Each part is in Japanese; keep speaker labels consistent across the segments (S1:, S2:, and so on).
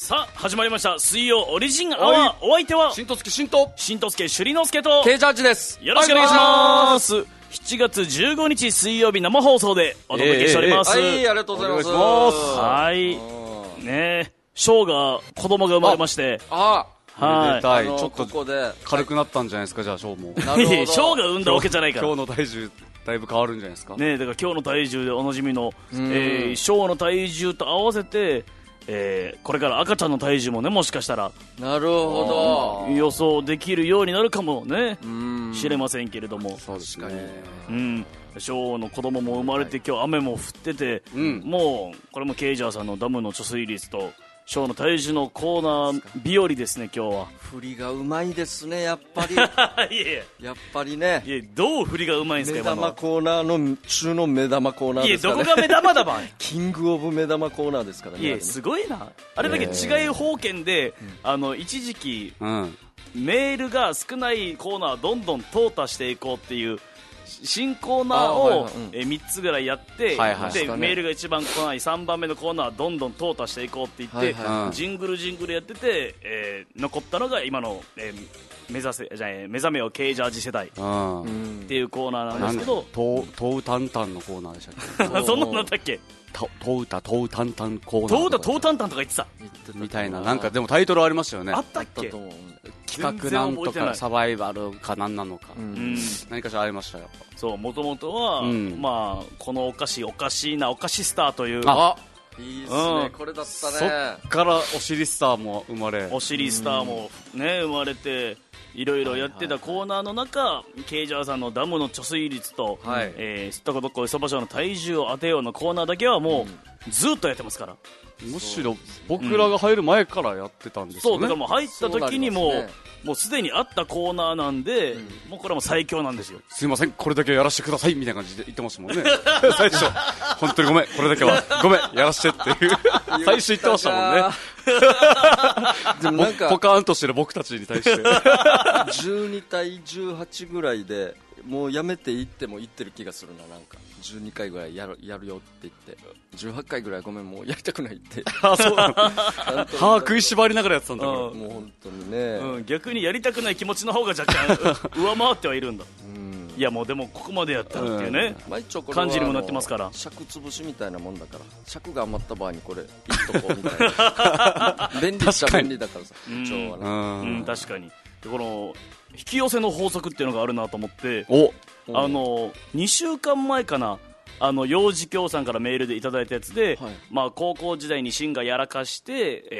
S1: さあ始まりました水曜オリジンアワー。お相手は
S2: しんとすけしんと
S1: しんとすけしゅりのすけと
S2: Kジャッジです。
S1: よろしくお願いします。7月15日水曜日生放送でお届けしております。
S2: はい、ありがとうございます。
S1: はいね、ショーが子供が生まれまして、
S2: はい、
S1: ち
S2: ょっとここで軽くなったんじゃないですか。じゃあショーも
S1: ショーが生んだわけじゃないから、
S2: 今日の体重だいぶ変わるんじゃないですか
S1: ね。だから今日の体重でおなじみの、ショーの体重と合わせて、これから赤ちゃんの体重もね、もしかしたら
S3: なるほ
S1: ど予想できるようになるかもねしれませんけれども。
S2: そうですね。
S1: ショーの子供も生まれて、今日雨も降ってて、もうこれもケイジャーさんのダムの貯水率とショーの体重のコーナー日和ですね。今日は
S3: 振りがうまいですね、やっぱり
S1: いや
S3: やっぱりね。
S1: いや、どう振りがうまいんですか。
S3: 目玉コーナーの中の目玉コーナーですからね。
S1: いや、どこが目玉だば
S3: キングオブ目玉コーナーですからね。
S1: いや、すごいな。あれだけ違い方権で、一時期、メールが少ないコーナーどんどん淘汰していこうっていう新コーナーを3つぐらいやって、でメールが一番来ない3番目のコーナーどんどん淘汰していこうって言って、ジングルやってて、残ったのが今の、目覚めよケイジャージ世代っていうコーナーなんですけど、
S2: トウタンタンのコーナーでしたっけ
S1: そんなのだったっけ。
S2: トウタンタンコーナー
S1: トウタンタンとか言ってた
S2: みたいな、なんかでもタイトルありましたよね。
S1: あったっけ。
S2: 企画なんとかサバイバルか何なのか、何かしらありましたよ。
S1: そう、もともとは、まあこのお菓子おかしいなお菓子スターという、
S3: いいですね、これだったね。
S2: そっからお尻スターも生まれ、
S1: お尻スターもね生まれて、いろいろやってたコーナーの中、ケイジャーさんのダムの貯水率と、すったこどっこいそばしょの体重を当てようのコーナーだけはもうずっとやってますから。
S2: むしろ僕らが入る前からやってたんですよね。
S1: そうだからもう入った時にもうすでにあったコーナーなんで、もうこれはもう最強なんですよ。
S2: すいません、これだけやらせてくださいみたいな感じで言ってましたもんね最初本当にごめん、これだけはごめんやらせてっていう最初言ってましたもんねでもなんかポカーンとしてる僕たちに対して
S3: 12対18ぐらいでもうやめていってもいってる気がするな。なんか12回ぐらいやるよって言って18回ぐらいごめんもうやりたくないって
S2: そうなの食いしばりながらやってたんだから、
S3: もう本当にね、
S1: 逆にやりたくない気持ちの方が若干上回ってはいるんだいやもうでもここまでやったっていうね、感じにもなってますから。
S3: 尺潰しみたいなもんだから、尺が余った場合にこれいっとこうみたいな便利っちゃ便利だからさ、一応はね。
S1: 確かに。でこの引き寄せの法則っていうのがあるなと思って、2週間前かな、幼児教さんからメールでいただいたやつで、まあ、高校時代にシンがやらかして、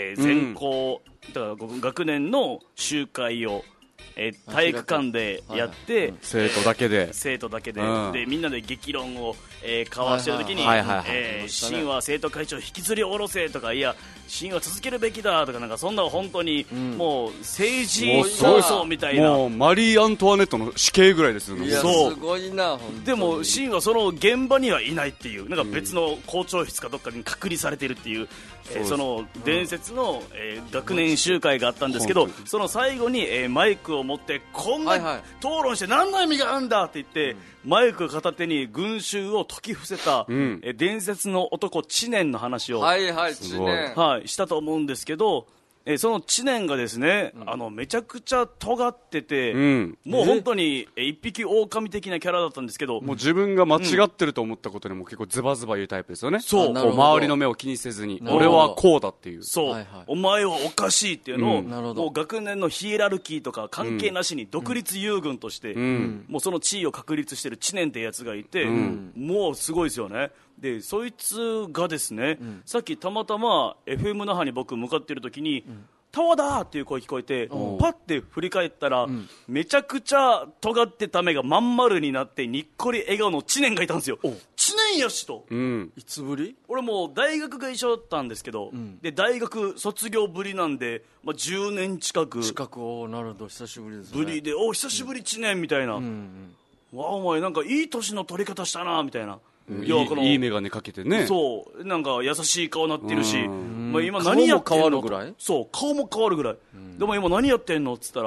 S1: 全校だから学年の集会を体育館でやって、
S2: 生徒だけで
S1: でみんなで激論を交わしてる時に、シンは生徒会長引きずり下ろせとか、いやシンは続けるべきだとか、なんかそんな本当にもう政治闘争みたいな、
S2: もうマリー・アントワネットの死刑ぐらいですよね。
S3: いやすごいな。
S1: でもシンはその現場にはいないっていう、なんか別の校長室かどっかに隔離されてるっていう、その伝説の学年集会があったんですけど、その最後にマイクを持って、こんな討論して何の意味があるんだって言って、マイク片手に群衆を解き伏せた伝説の男知念の話をしたと思うんですけど、その知念がですね、めちゃくちゃ尖ってて、もう本当に一匹狼的なキャラだったんですけど、
S2: もう自分が間違ってると思ったことにも結構ズバズバ言うタイプですよね。そう、周りの目を気にせずに俺はこうだっていう、
S1: そう、お前はおかしいっていうのを、もう学年のヒエラルキーとか関係なしに独立遊軍として、もうその地位を確立してる知念ってやつがいて、もうすごいですよね。でそいつがですね、さっきたまたま FM 那覇に僕向かっている時に、タワだーっていう声聞こえて、パッて振り返ったら、めちゃくちゃ尖ってた目がまん丸になってにっこり笑顔の知念がいたんですよ。知念やしと、
S3: いつぶり？
S1: 俺もう大学が一緒だったんですけど、で大学卒業ぶりなんで、10年近く
S3: なるほど、久しぶりですね。
S1: ぶりで、久しぶり知念みたいな、わお前なんかいい年の取り方したなみたいな、
S2: いい眼鏡かけてね、
S1: そうなんか優しい顔なってるし、今
S3: 何やってんの？顔も変わるぐらい。
S1: そう、顔も変わるぐらい、でも今何やってんのっつったら、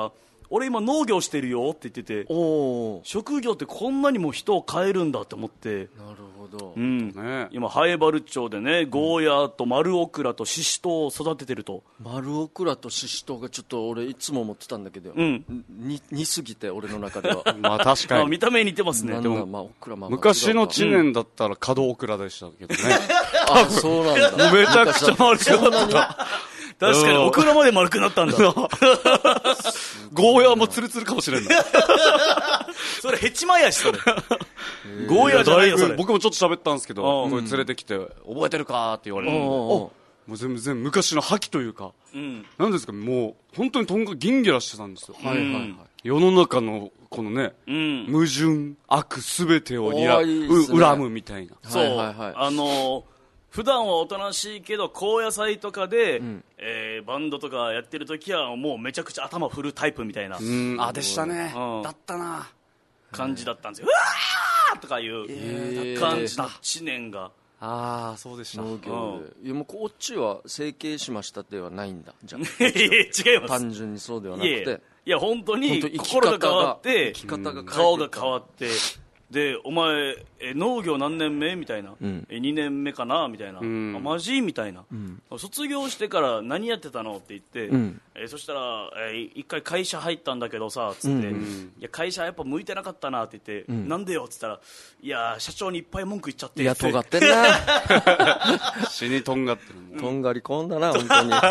S1: 俺今農業してるよって言ってて、職業ってこんなにも人を変えるんだって思って。
S3: なるほど、
S1: 今ハエバル町でね、ゴーヤと丸オクラとシシトウを育ててると。
S3: 丸オクラとシシトウがちょっと俺いつも思ってたんだけど、似すぎて俺の中では
S2: まあ確かに
S1: 見た目に似てますね。
S3: でも、まあ、オクラ
S2: 昔の知念だったら角オクラでしたけどね
S3: あ、そうなんだ。
S2: めちゃくちゃ丸くなった
S1: 確かにオクラまで丸くなったんだゴ
S2: ーヤもツルツルかもしれんない
S1: それヘチマやし、それゴーヤじゃないよそれ。
S2: 僕もちょっと喋ったんですけど、これ連れてきて覚えてるかって言われて、もう全部昔の覇気というか、なんですか、もう本当に銀ギラしてたんですよ。世の中のこのね、矛盾悪すべてを恨むみたいな。
S1: そう、普段はおとなしいけど高野菜とかで、バンドとかやってる時はもうめちゃくちゃ頭振るタイプみたいな
S2: でしたね、だったな
S1: 感じだったんですよ。うわーとかいう感じの知念が。
S2: ああ、そうでした。
S3: 農業で、いやもうこっちは整形しましたではないんだ。じゃあ
S1: 違います。
S3: 単純にそうではなくて、
S1: いや本当に心が変わって顔が変わって、でお前農業何年目みたいな、2年目かなみたいな、マジみたいな、卒業してから何やってたのって言って、そしたら、一回会社入ったんだけどさつって、いや会社やっぱ向いてなかったなって言って、なんでよって言ったら、いや社長にいっぱい文句言っちゃって、
S3: いや尖ってんな
S2: 死にとんがってる、
S3: とんがりこんだな本当に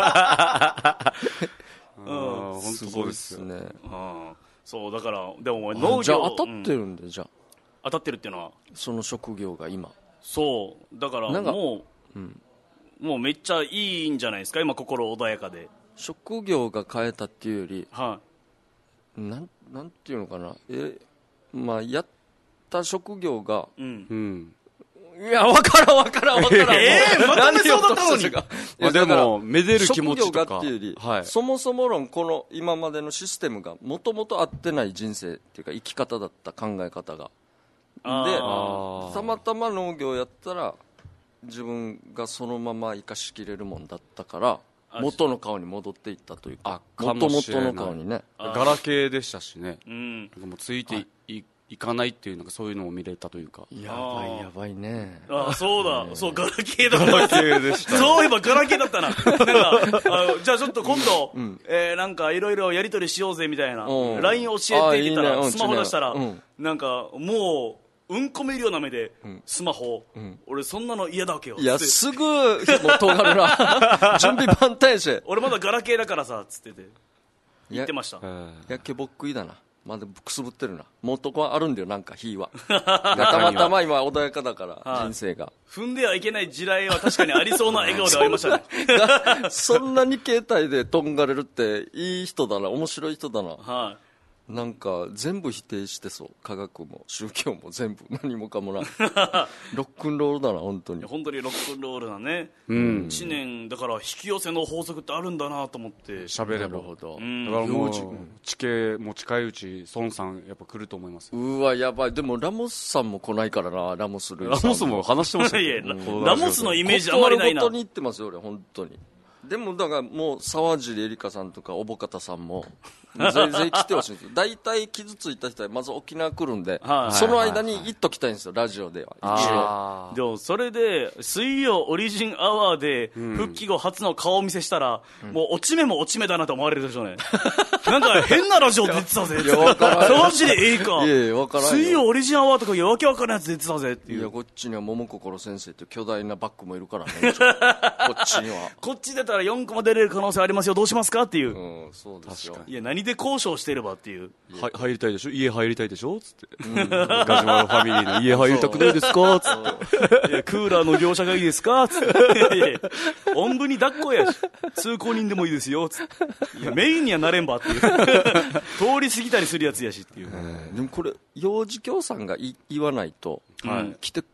S2: 本当そうですよね。
S1: そうだから、でも農業
S3: じゃあ当たってるんで、じゃあ
S1: 当たってるっていうのは
S3: その職業が今、
S1: そうだからもうめっちゃいいんじゃないですか今、心穏やかで。
S3: 職業が変えたっていうより、なんていうのかな、まあやった職業が、いや分からんまためそうだったのに
S2: でもめでる気持ちとか、
S3: 職業がっていうより、そもそも論この今までのシステムがもともと合ってない人生っていうか生き方だった、考え方がで、たまたま農業やったら自分がそのまま生かしきれるもんだったから元の顔に戻っていったというか、元々の顔にね。
S2: ガラケーでしたしね、もうついていかないっていうのが、そういうのを見れたというか。
S3: やばいね。
S1: そうだ、そうガラケーだった。
S2: ガラケーでした
S1: そういえばガラケーだったな。じゃあちょっと今度、なんかいろいろやり取りしようぜみたいな LINE 教えてって言ったら、スマホ出したらなんかもううんこ見るような目で、スマホ、俺そんなの嫌だわけよ。
S3: いやすぐもう尖るな準備万端して
S1: 俺まだガラケーだからさつってて言ってました。
S3: やけぼっくいだな、まだくすぶってるな。もうとこはあるんだよ、なんか火はたまたま今穏やかだから人生が
S1: 踏んではいけない地雷は確かにありそうな笑顔ではありましたね
S3: そんなに携帯でとんがれるっていい人だな、面白い人だな。なんか全部否定してそう、科学も宗教も全部何もかもなロックンロールだな本当に。
S1: 本当にロックンロールだね。知念だから引き寄せの法則ってあるんだなと思って
S2: 喋れば。
S3: なるほど。
S2: だからもう地形も近いうち孫さんやっぱ来ると思います。
S3: うわやばい。でもラモスさんも来ないからな。ラモス
S2: も話してました
S1: けどラモスのイメージあんまりないな。
S3: 本当に言ってますよ俺本当に。でもだからもう沢尻エリカさんとかおぼかたさんも全然来てほしいんですよ。大体傷ついた人はまず沖縄来るんで、その間に行っときたいんですよラジオでは。
S1: でもそれで水曜オリジンアワーで復帰後初の顔見せしたら、もう落ち目も落ち目だなと思われるでしょうねなんか変なラジオ出てたぜ沢尻エリカ水曜オリジンアワーとかわけわからないやつ出てたぜっていう。
S3: いやこっちには桃心先生って巨大なバッグもいるからねこっちには
S1: こっち出たら4個も出れる可能性ありますよ、どうしますかっていう。
S3: そうですよ。
S1: いや何で交渉してればっていう。
S2: 入りたいでしょ、家入りたいでしょつって、ガジュマルファミリーの家入りたくないですかつっていやクーラーの業者がいいですかつっておんぶに抱っこやし通行人でもいいですよつって、いやメインにはなれんばっていう通り過ぎたりするやつやしっていう。
S3: でもこれ幼児教さんが言わないと来て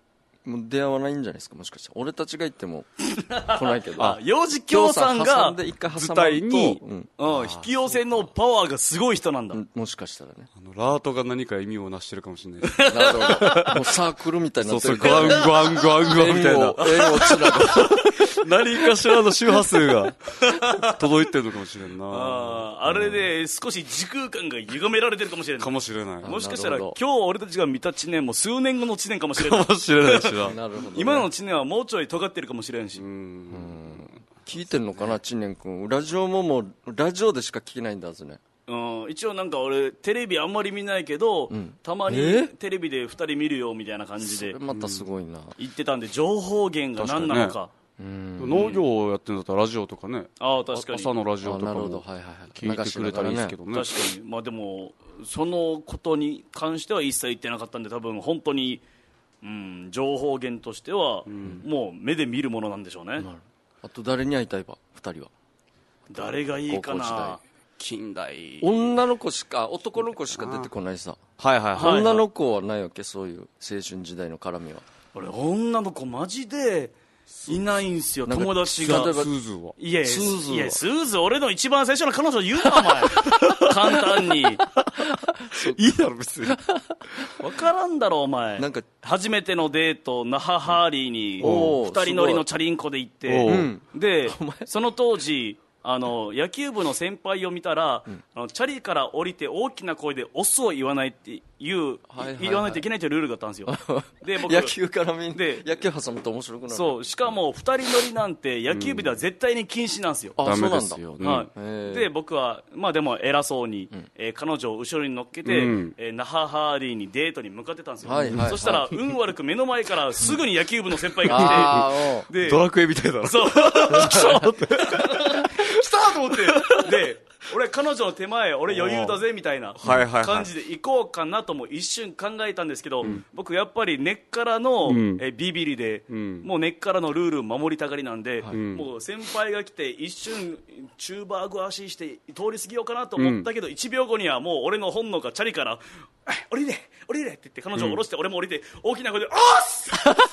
S3: もう出会わないんじゃないですか、もしかして。俺たちが行っても来ないけど。
S1: 幼児教さんが
S3: で一回挟
S2: 図
S3: まる
S2: 体に
S3: と、
S1: 引き寄せのパワーがすごい人なんだ。
S3: もしかしたらね。
S2: ラートが何か意味をなしてるかもしれない。
S3: なるほど。もうサークルみたいにな
S2: そうそう、
S3: ってる
S2: グワングワングワングワンみたいな。
S3: 円をつなぐ。
S2: 何かしらの周波数が届いてるのかもしれんな。
S1: あれで少し時空間が歪められてるかもしれない。
S2: かもしれない。
S1: もしかしたら
S3: なるほ
S1: 今日俺たちが見た知念も数年後の知念かもしれない。
S2: かもしれないしな。
S3: なるほどね。
S1: 今の知念はもうちょい尖ってるかもしれんし。
S3: 聞いてんのかな、知念君。ラジオももう、ラジオでしか聞けないんだぜね。
S1: 一応なんか俺テレビあんまり見ないけど、たまにテレビで2人見るよみたいな感じで
S3: それまたすごいな。
S1: 言ってたんで、情報源が何なのか。
S2: 農業をやってるんだったらラジオとかね。
S1: ああ、確かに。
S2: 朝のラジオとか
S3: なるほど、
S2: も
S3: はいはいはい。
S2: 聞いてくれたらいいですけどね。
S1: 確かに。まあでも、そのことに関しては一切言ってなかったんで、多分本当に、情報源としては、もう目で見るものなんでしょうね。
S3: あと誰に会いたいば、二人は。
S1: 誰がいいか
S3: 高校時代
S1: な。
S2: 近代。
S3: 女の子しか、男の子しか出てこないさ。
S2: はいはいはい。
S3: 女の子はないわけ、そういう青春時代の絡みは。
S1: 俺、女の子マジでいないんすよ、
S3: なんか
S1: 友達が。
S3: 例えば
S2: スーズーは。
S1: いや、
S3: スーズはい
S1: や、スーズ、俺の一番最初の彼女言うな、お前。簡単に。
S2: いいだろ、別に。
S1: わからんだろ、お前。
S3: なんか
S1: 初めてのデート、那覇ハーリーに、
S3: おー
S1: 二人乗りのチャリンコで行っ
S2: お
S1: て
S2: ー、
S1: で、その当時、野球部の先輩を見たら、チャリから降りて大きな声でオスを言わないっていう、
S3: はいはいはい
S1: 言わないといけないというルールがあったんですよ。で、僕、
S3: 野球から見ん
S1: で
S3: 野球挟むと面白くなる。
S1: そう、しかも二人乗りなんて野球部では絶対に禁止なんですよ。
S3: あ、
S2: ダメ
S3: そうなんだ。
S2: ですよ。
S1: はい
S3: へー
S1: で僕は、まあ、でも偉そうに、彼女を後ろに乗っけて、那覇ハーリーにデートに向かってたんですよ、
S3: はいはいはい
S1: そしたら運悪く目の前からすぐに野球部の先輩が
S3: あ
S1: 来てで
S2: ドラクエみたいだな。
S1: そう来たと思ってで俺彼女の手前俺余裕だぜみたいな
S2: はいはいはい
S1: 感じで行こうかなとも一瞬考えたんですけど、僕やっぱり根っからの、ビビリで、もう根っからのルール守りたがりなんで、もう先輩が来て一瞬チューバーグ足して通り過ぎようかなと思ったけど、1秒後にはもう俺の本能がチャリから降りれ降りれって言って彼女を降ろして俺も降りて大きな声でおっす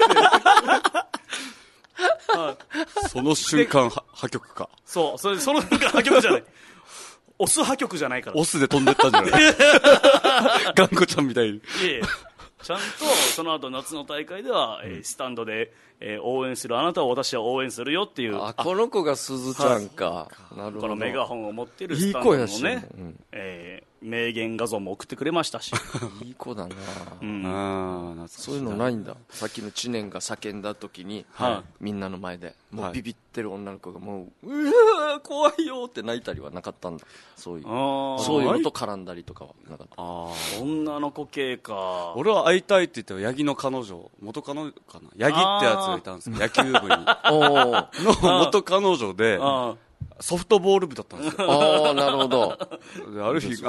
S2: その瞬間、破局か。
S1: そうその破局じゃないオス破局じゃないから
S2: オスで飛んでったんじゃないガンコちゃんみたいに。
S1: いえいえちゃんとその後夏の大会では、スタンドで、応援するあなたを私は応援するよっていう
S3: あ、この子がすずちゃんか。なるほど。
S1: このメガホンを持ってる
S3: いい
S1: スタンドの
S3: 子やし
S1: ね、名言画像も送ってくれましたし、
S3: いい子だな。
S2: そう
S3: いうのないんだ。さっきの知念が叫んだ時に、
S1: は
S3: みんなの前で、も
S2: はい
S3: うビビってる女の子がもう、うわー怖いよって泣いたりはなかったんだ。そういう。そういうのと絡んだりとかはなかった。
S1: 女の子系か
S2: 俺は会いたいって言って、八木の彼女、元彼女かな、八木ってやつがいたんですよ、野球部に。
S3: おー。
S2: の元彼女で、
S1: あ
S2: ソフトボール部だったんですよ。
S3: ああ、なるほど。
S2: である日、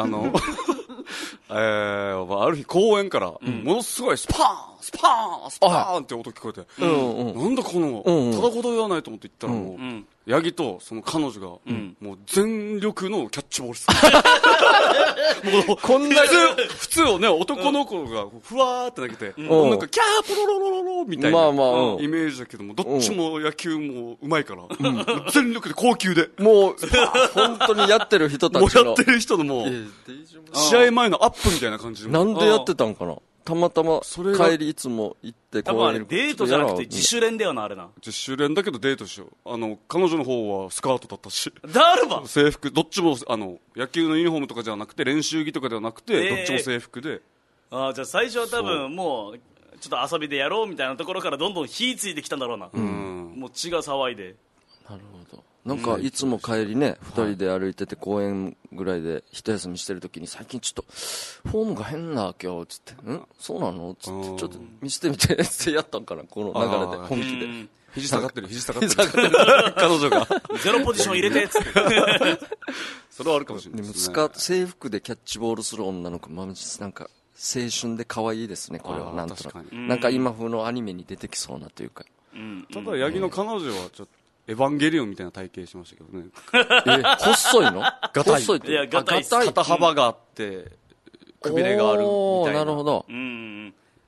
S2: ある日公園から、ものすごいスパーンスパーンスパーンって音聞こえて、なんだこの、ただこと言わないと思って行ったらもう、八木とその彼女が、もう全力のキャッチボールする。もう
S3: こんな
S2: 普通をね、男の子がふわーって投げて、なんかキャーポロロロロロみたいな、
S3: まあまあ
S2: イメージだけども、どっちも野球もうまいから、全力で高級で。
S3: もう、本当にやってる人たちの。
S2: もうやってる人のもう、試合前のアップみたいな感じで。
S3: なんでやってたんかな。たまたま
S2: それが
S3: 帰りいつも行って
S1: 多分あれデートじゃなくて自主練だよなあれな
S2: 自主練だけどデートしよう。彼女の方はスカートだったし。
S1: だるば
S2: 制服、どっちも、野球のユニフォームとかじゃなくて、練習着とかではなくて、どっちも制服で。
S1: じゃあ最初は多分もうちょっと遊びでやろうみたいなところからどんどん火ついてきたんだろうな、もう血が騒いで。
S3: なるほど。なんかいつも帰りね、二人で歩いてて公園ぐらいで一休みしてるときに最近ちょっとフォームが変な今日つって、そうなのつってちょっと見せてみてってやったんかな、この流れで本気で。
S2: 肘下がってる彼女が
S1: ゼロポジション入れてっつって
S2: それはあるかもしれない
S3: でも
S2: ですね。
S3: 制服でキャッチボールする女の子、なんか青春で可愛いですね、これは。なんとな
S2: 確か
S3: くなんか今風のアニメに出てきそうなというか。
S2: ただ、八木の彼女はちょっと、エヴァンゲリオンみたいな体型しましたけどね。
S3: 細いの
S2: ガタイ
S3: 細いって。
S1: いやガタイ
S3: あガタイ
S2: 肩幅があって、くびれがあるみたいな。
S3: なるほど。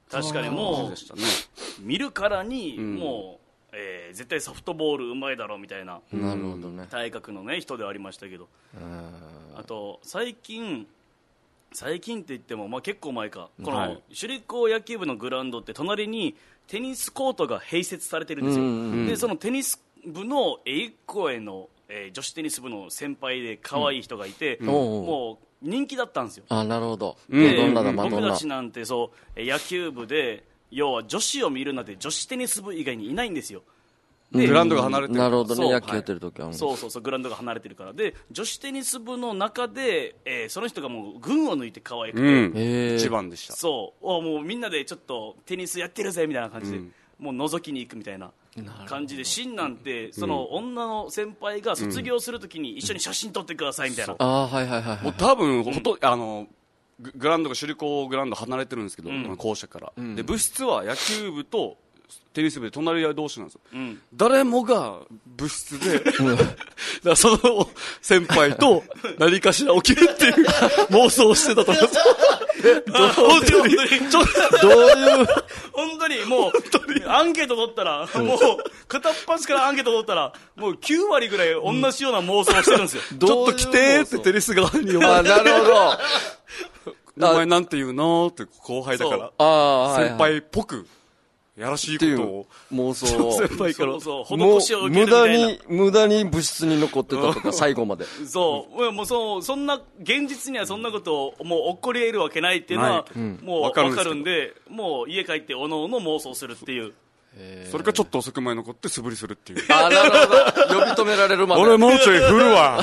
S1: 確かにもう見るからにもう、絶対ソフトボールうまいだろうみたいな、
S3: なるほどね、
S1: 体格の、ね、人ではありましたけど、あと最近って言っても、まあ、結構前か、この首里高野球部のグラウンドって隣にテニスコートが併設されてるんですよ、でそのテニス部の1個への、女子テニス部の先輩で可愛い人がいて、もう人気だったんですよ。
S3: あ、なるほど。
S1: で
S3: どんなだ、マドンナ。
S1: 僕たちなんてそう野球部で要は女子を見るなんて女子テニス部以外にいないんですよ。
S2: グラウンドが離れてる。
S3: なるほどね、野球やってる時は。
S1: そうグラウンドが離れてるからで、女子テニス部の中で、その人がもう群を抜いて可愛くて、
S2: 一番でした。
S1: そうもうみんなでちょっとテニスやってるぜみたいな感じで、もう覗きに行くみたいな感じで、シンなんてその女の先輩が卒業するときに一緒に写真撮ってくださいみたいな、
S3: はいはいはい。
S2: もう多分グラウンドが首里高グラウンド離れてるんですけど、校舎から、で部室は野球部とテニス部で隣り合い同士なんですよ、誰もが部室で、だからその先輩と何かしら起きるっていう妄想をしてたと思います本当に
S3: どういう
S1: 本当にもうアンケート取ったら、もう片っ端からアンケート取ったらもう9割ぐらい同じような妄想をしてるんですよ、
S2: ちょっと来てーってテニス側に
S3: なるほど。
S2: 名前なんて言うのって後輩だから先輩っぽくやらしいことを
S3: 妄想を
S2: 先輩から
S1: 施しを受けるみたいな、
S3: 無駄に部室に残ってたとか最後まで
S1: もうそんな現実にはそんなことをもう起こり得るわけないっていうのはもう分かるんで、もう家帰っておのおの妄想するっていう、
S2: それからちょっと遅くまで残って素振りするっていう。
S3: なるほど。呼び止められるまで。
S2: 俺もうちょい振るわ。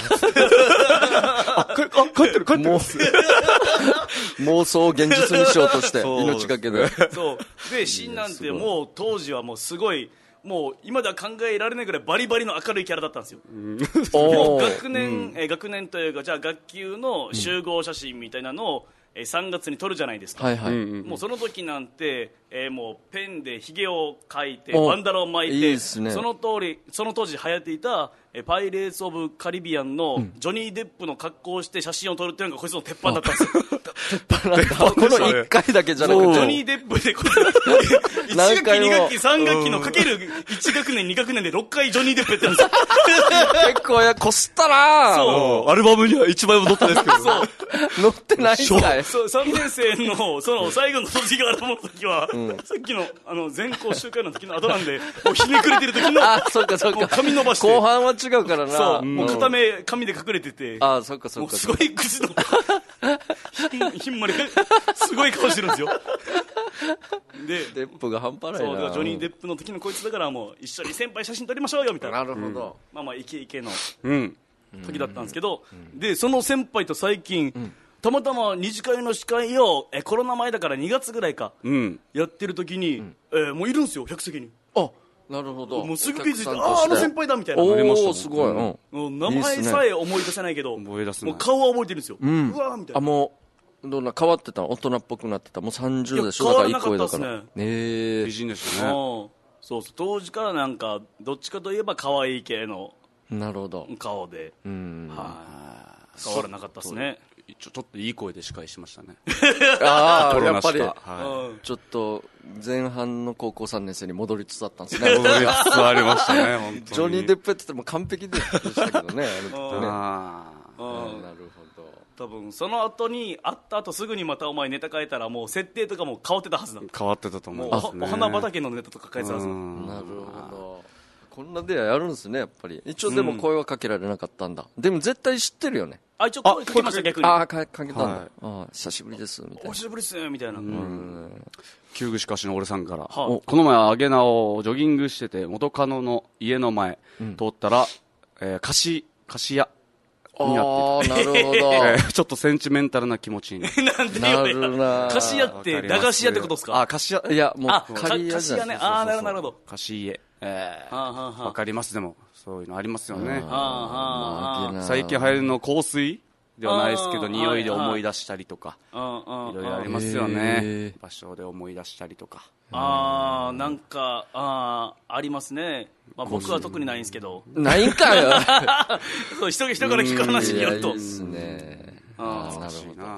S2: 帰ってる。
S3: 妄想を現実にしようとして命がけで。
S1: そうで、シンなんてもう当時はもうすごい、もう今では考えられないぐらいバリバリの明るいキャラだったんですよ。もう学年というか、じゃあ学級の集合写真みたいなのを3月に撮るじゃないですか、もうその時なんて、もうペンでひげを描いてバンダナを巻いて、
S3: いいですね、
S1: その当時流行っていたパイレーツ・オブ・カリビアンのジョニー・デップの格好をして写真を撮るっていうのがこいつの鉄板だったんですよ。
S3: この1回だけじゃなくて
S1: ジョニー・デップで1学期2学期3学期のかける1学年2学年で6回ジョニー・デップやってるんですよ。
S3: 結構こすったな。
S2: そうアルバムには1枚も載ってないですけど、
S1: そう
S3: 載ってないんかい。
S1: そう3年生のその最後の卒業アルバムの時は、さっきの全校集会の時の後なんで、もうひねくれてる時の
S3: そうかもう
S1: 髪伸ばして
S3: 後半は違うからな。
S1: そうもう片目髪で隠れてて、
S3: そうか
S1: もうすごい口のひんまりすごい顔してるんですよ。で
S3: デップが半端ないな。
S1: そうジョニー・デップの時のこいつだから、もう一緒に先輩写真撮りましょうよみたいな。
S3: なるほど。
S1: まあイケイケの時だったんですけど、でその先輩と最近、たまたま二次会の司会をコロナ前だから2月ぐらいか、やってる時に、もういるんですよ、客席に。
S3: なるほど。
S1: もうすぐ気づいて、あの先輩だみたいな。
S3: すごい。
S1: 名前さえ思い出せないけど、もう顔は覚えてるんですよ。うわーみたいな。
S3: もうどんな変わってた、大人っぽくなってた、もう30でしょ、だから1個上だから。
S2: 美人でしたね。
S1: そう当時からなんかどっちかといえば可愛い系の顔で、変わらなかったですね。
S2: ちょっといい声で司会しましたね。
S3: やっぱりちょっと前半の高校3年生に戻りつつあったんですね。
S2: 戻りつつありましたね、本当に。
S3: ジョニー・デップやってても完璧でしたけどね。
S1: なるほど。多分その後に会った後すぐにまたお前ネタ変えたら、もう設定とかも変わってたはずだ。
S2: 変わってたと思いますね。
S1: お花畑のネタとか変えてたはずだ。
S3: なるほど。こんな出会いあるんですね、やっぱり。一応でも声はかけられなかったんだ。でも絶対知ってるよね。
S1: 一応声かけました、逆に。
S3: かけたんだ。久しぶりですみたいな。
S1: お久しぶりですみたいな。
S2: 旧具しかしの俺さんから、この前アゲナをジョギングしてて元カノの家の前通ったら、菓子屋にあって、
S3: なるほど。
S2: ちょっとセンチメンタルな気持ちに
S1: なるな。菓子屋って駄菓子屋ってことですか？
S2: 菓子屋。
S3: いや、もう
S1: 菓子屋ね。なるほど。
S2: 菓子家。わかります。でもそういうのありますよね。最近流行るの香水ではないですけど、匂いで思い出したりとか、いろいろありますよね。場所で思い出したりとか。
S1: なんかありますね。僕は特にないんですけど。
S3: ないんかよ。
S1: そう、人から聞く話によると。
S3: いいですね。
S1: なるほど。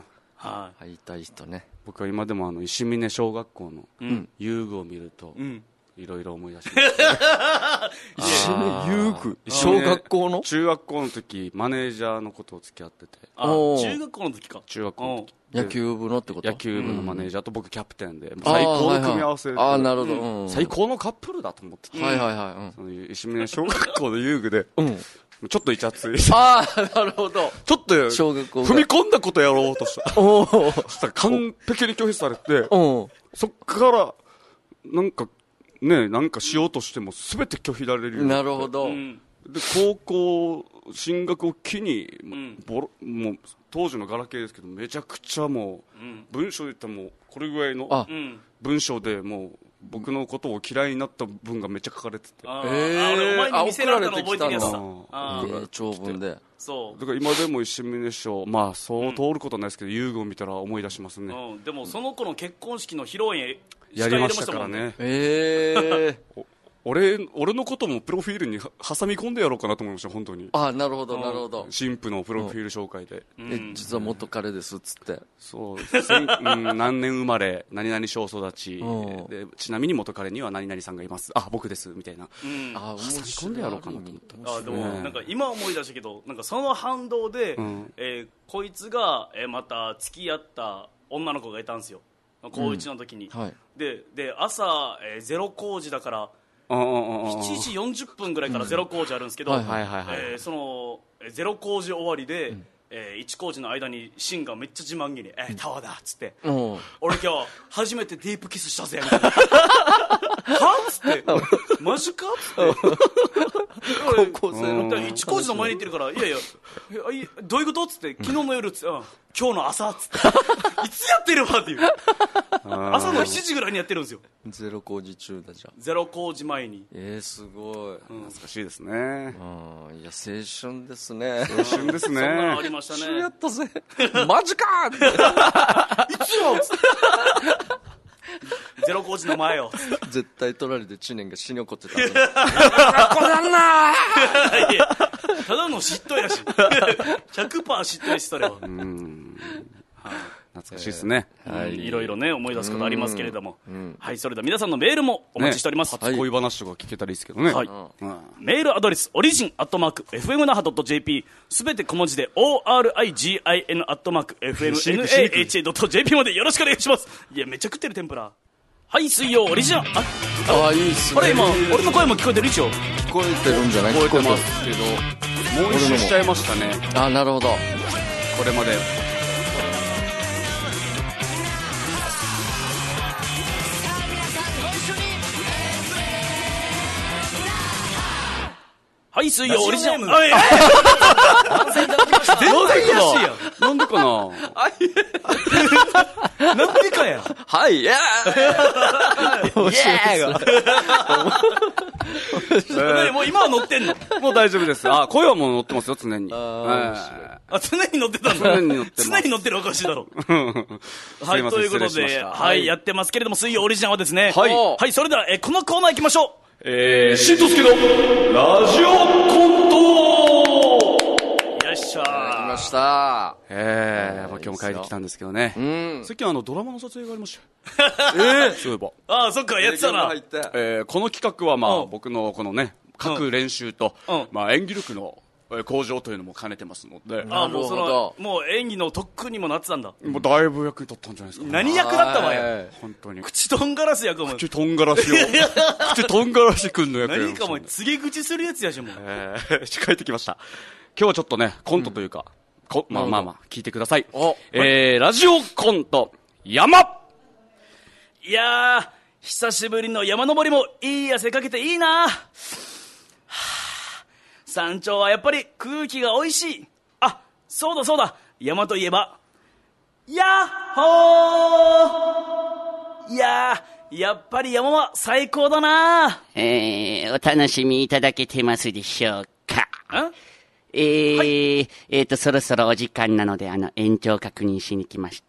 S1: は
S3: 会いたい人ね。
S2: 僕は今でも石峰小学校の遊具を見ると、いろいろ思い出します。
S3: 石峰遊具小学校の
S2: 中学校の時、マネージャーのことを付き合ってて。
S1: 中学校の時か。
S2: 中学校の時。
S3: 野球部のってこと？
S2: 野球部のマネージャーと僕キャプテンで、最高の組み合わせで、
S3: なるほど、
S2: 最高のカップルだと思ってて、
S3: はいはいはい、
S2: その石峰小学校の遊具で、ちょっとイチャついて、
S3: なるほど、
S2: ちょっと
S3: 小学校
S2: 踏み込んだことやろうとした。そしたら完璧に拒否されて、そっからなんかしようとしても全て拒否られるようになって。
S3: なるほど。
S2: で高校進学を機に、もう当時のガラケーですけどめちゃくちゃもう、文章で言ったらもうこれぐらいの文章でもう僕のことを嫌いになった文がめっちゃ書かれてて、
S1: 俺お前に見せられたの覚えてるやつだ。
S3: 長文で。
S1: そう
S2: だから今でも石峰賞、まあそう通ることはないですけど、遊具を見たら思い出しますね。
S1: でもその子の結婚式の披露宴
S2: やりましたからね。俺のこともプロフィールに挟み込んでやろうかなと思いました、本当に。
S3: なるほどなるほど。
S2: 新婦のプロフィール紹介で、
S3: 実は元彼ですっつって。
S2: そう何年生まれ、何々小育ちで、ちなみに元彼には何々さんがいます、僕ですみたいな、挟み込んでやろうかなと思って。
S1: でもなんか今思い出したけど、なんかその反動で、こいつがまた付き合った女の子がいたんですよ、高1の時に。で朝ゼロ工事だから7時40分ぐらいからゼロ工事あるんですけど、そのゼロ工事終わりで、1工事の間にシンがめっちゃ自慢げにタワーだっつって、俺今日初めてディープキスしたぜみたいなはっつってマジかっつって高校生の1工事の前に行ってるから、いやいやどういうことっつって、昨日の夜っつって、今日の朝っつっていつやってるわっていう、朝の7時ぐらいにやってるんですよ。
S3: ゼロ工事中だじゃん。
S1: ゼロ工事前に。
S3: すごい、
S2: 懐かしいですね。
S3: いや青春ですね。
S2: 青春ですね。
S1: そんなのありましたね。
S3: 一緒やったぜマジかって
S1: いつよゼロ工事の前よ
S3: 絶対取られて知念が死に怒ってたこれなんな
S1: いやただの嫉妬やし100% 嫉妬やし、それは。
S2: 懐かしいですね。
S1: いろいろね思い出すことありますけれども、それでは皆さんのメールもお待ちしております。
S2: 初恋話とか聞けたらいいですけどね。
S1: メールアドレスorigin@fmnaha.jp、 すべて小文字で origin@fmnaha.jp までよろしくお願いします。いやめっちゃ食ってる天ぷら。水曜オリジナル。
S3: いいっすね。
S1: あれ今俺の声も聞こえてる一応。
S3: 聞こえてるんじゃない？
S2: 聞こえてますけど、もう一周しちゃいましたね。
S3: なるほど。
S2: これまで
S1: 水曜オリジナル。
S2: 全然悔しいやん。なんでかな
S1: なんでかや。
S3: いや
S1: もう今は乗ってんの？
S2: もう大丈夫です。声はもう乗ってますよ、常に。
S1: 常に乗ってたんだ。
S2: 常に乗ってます。
S1: 常に乗ってるおかしいだろ。ということで、やってますけれども、水曜オリジナルはですね、それではこのコーナー行きましょう。しんとすけのラジオコント。よっしゃー。
S3: 来ました。
S2: 今日も帰ってきたんですけどね。さっきドラマの撮影がありました。そういえば。
S1: そっか、やってたな。
S2: この企画は僕のこのね、書く練習と、演技力の向上というのも兼ねてますので。
S1: もう演技の特訓にもなってたんだ。
S2: もうだいぶ役に立ったんじゃないですか。
S1: 何役だったわよ。
S2: 本当に。
S1: 口とんがらす役も。
S2: 口とんがらしを。口とんがらしくんの役。
S1: 何かお前告げ口するやつやしもう。
S2: 帰ってきました。今日はちょっとね、コントというか、聞いてください。ラジオコント、山。
S1: いやー、久しぶりの山登りもいい汗かけていいな。山頂はやっぱり空気が美味しい。そうだ、山といえばヤッホー。いやっぱり山は最高だな。
S4: お楽しみいただけてますでしょうか。
S1: はい、
S4: そろそろお時間なので延長確認しに来ました。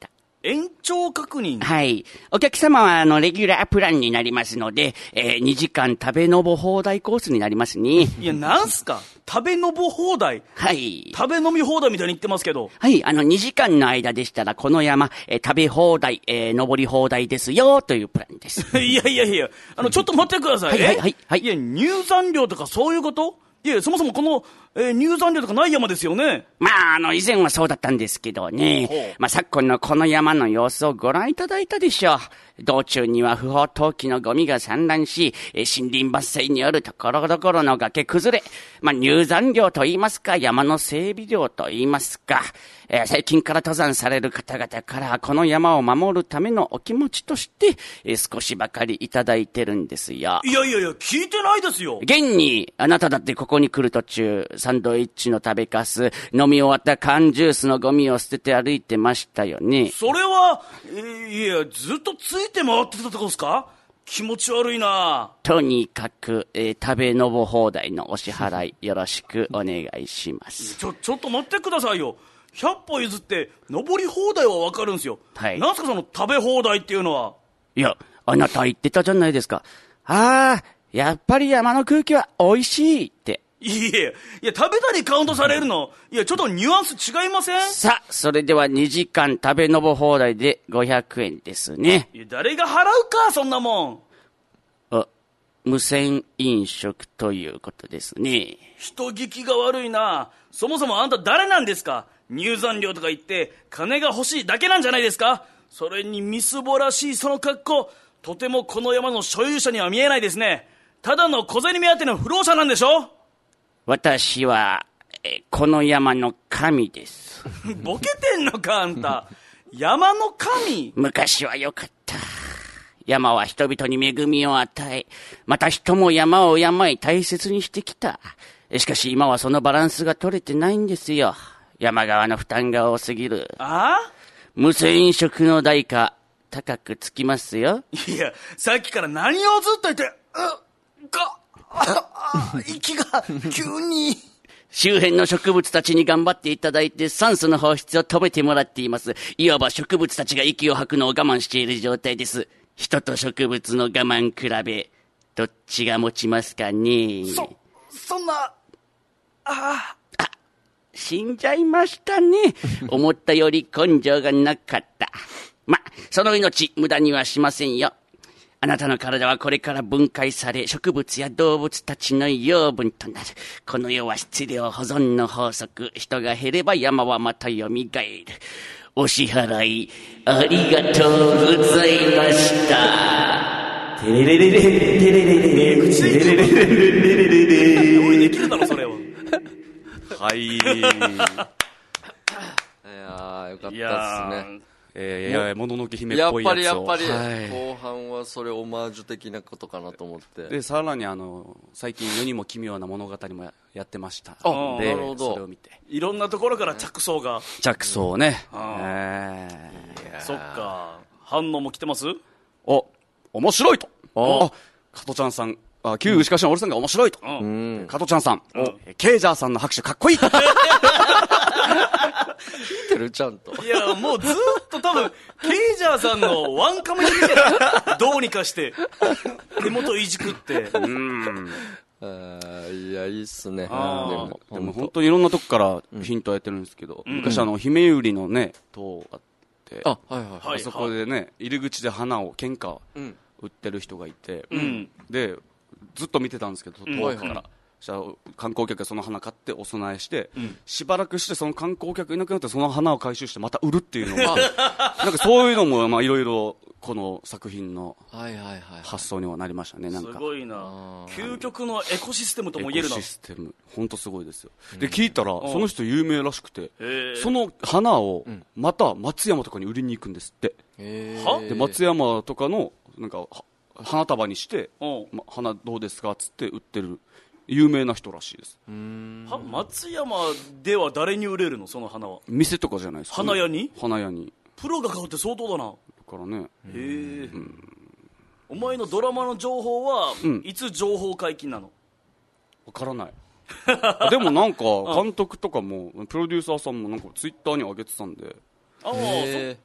S1: 延長確認。
S4: はい。お客様は、レギュラープランになりますので、2時間食べのぼ放題コースになりますね。
S1: いや、なんすか食べのぼ放題。
S4: はい。
S1: 食べ飲み放題みたいに言ってますけど。
S4: はい。2時間の間でしたら、この山、食べ放題、登り放題ですよ、というプランです。
S1: いやいやいや、ちょっと待ってください。
S4: はい。
S1: いや、入山料とかそういうこと？いや、そもそもこの、入山料とかない山ですよね。
S4: まあ、以前はそうだったんですけどね。まあ、昨今のこの山の様子をご覧いただいたでしょう。道中には不法投棄のゴミが散乱し、森林伐採によるところどころの崖崩れ、まあ、入山料と言いますか、山の整備料と言いますか、最近から登山される方々からこの山を守るためのお気持ちとして、少しばかりいただいてるんですよ。
S1: いやいやいや、聞いてないですよ。
S4: 現に、あなただってここに来る途中、サンドイッチの食べかす、飲み終わった缶ジュースのゴミを捨てて歩いてましたよね。
S1: それは、いや、ずっとついて回ってたってことですか？気持ち悪いな。
S4: とにかく、食べのぼ放題のお支払いよろしくお願いします。
S1: ちょっと待ってくださいよ。100歩譲って登り放題はわかるんですよ。
S4: はい。
S1: なんすかその食べ放題っていうのは。
S4: いや、あなた言ってたじゃないですか。やっぱり山の空気は美味しいって。
S1: いや、食べたりカウントされるの。いや、ちょっとニュアンス違いません？
S4: さあ、それでは2時間食べのぼ放題で500円ですね。
S1: いや、誰が払うか、そんなもん。
S4: 無銭飲食ということですね。
S1: 人聞きが悪いな。そもそもあんた誰なんですか？入山料とか言って金が欲しいだけなんじゃないですか？それにみすぼらしいその格好、とてもこの山の所有者には見えないですね。ただの小銭目当ての不老者なんでしょ？
S4: 私は、この山の神です。
S1: ボケてんのか、あんた。山の神？
S4: 昔はよかった。山は人々に恵みを与え、また人も山を敬い大切にしてきた。しかし今はそのバランスが取れてないんですよ。山側の負担が多すぎる。無銭飲食の代価、高くつきますよ。
S1: いや、さっきから何をずっと言って、息が急に。
S4: 周辺の植物たちに頑張っていただいて酸素の放出を止めてもらっています。いわば植物たちが息を吐くのを我慢している状態です。人と植物の我慢比べ、どっちが持ちますかね？
S1: そんな、
S4: 死んじゃいましたね。思ったより根性がなかった。ま、その命無駄にはしませんよ。あなたの体はこれから分解され、植物や動物たちの養分となる。この世は質量保存の法則。人が減れば山はまた蘇る。お支払い、ありがとうございました。テレレレレ、テレレレレ、
S1: テレレレレレレレ。俺できるだろ、それは。
S2: はい。
S3: いやー、よかったっすね。
S2: もののけ姫っぽいやつを。
S3: やっぱり、後半はそれオマージュ的なことかなと思って。
S2: で、さらに最近世にも奇妙な物語もやってました。
S3: なるほど。
S2: それを見て。
S1: いろんなところから着想が。
S2: 着想ね。
S1: そっか。反応も来てます？
S2: 面白いと。加トちゃんさん、旧牛頭の俺さんが面白いと。加トちゃんさん、ケイジャーさんの拍手かっこいい。
S3: 聞いてるちゃんと。
S1: いや、もうずっと多分、ケイジャーさんのワンカメに見てる。どうにかして。手元いじくって。
S3: いや、いいっすね。で
S2: も本当にいろんなとこからヒントを得てるんですけど、昔姫売りのね、塔があって、あそこでね、入り口で花を、喧嘩売ってる人がいて、で、ずっと見てたんですけど、遠くから。観光客がその花買ってお供えして、しばらくしてその観光客いなくなってその花を回収してまた売るっていうのがなんかそういうのもいろいろこの作品の発想にはなりましたね。なんか
S1: すごいな。究極のエコシステムとも言えるな。
S2: エコシステム本当すごいですよ。で聞いたらその人有名らしくて、その花をまた松山とかに売りに行くんですって。で松山とかのなんか花束にして花どうですかっつって売ってる有名な人らしいです。
S1: 松山では誰に売れるの？その花は
S2: 店とかじゃないですか、
S1: 花屋にプロが買うって相当だな。だからね。お前のドラマの情報はいつ情報解禁なの？
S2: わからない。でもなんか監督とかもプロデューサーさんもなんかツイッターに上げてたんで。
S1: そっか。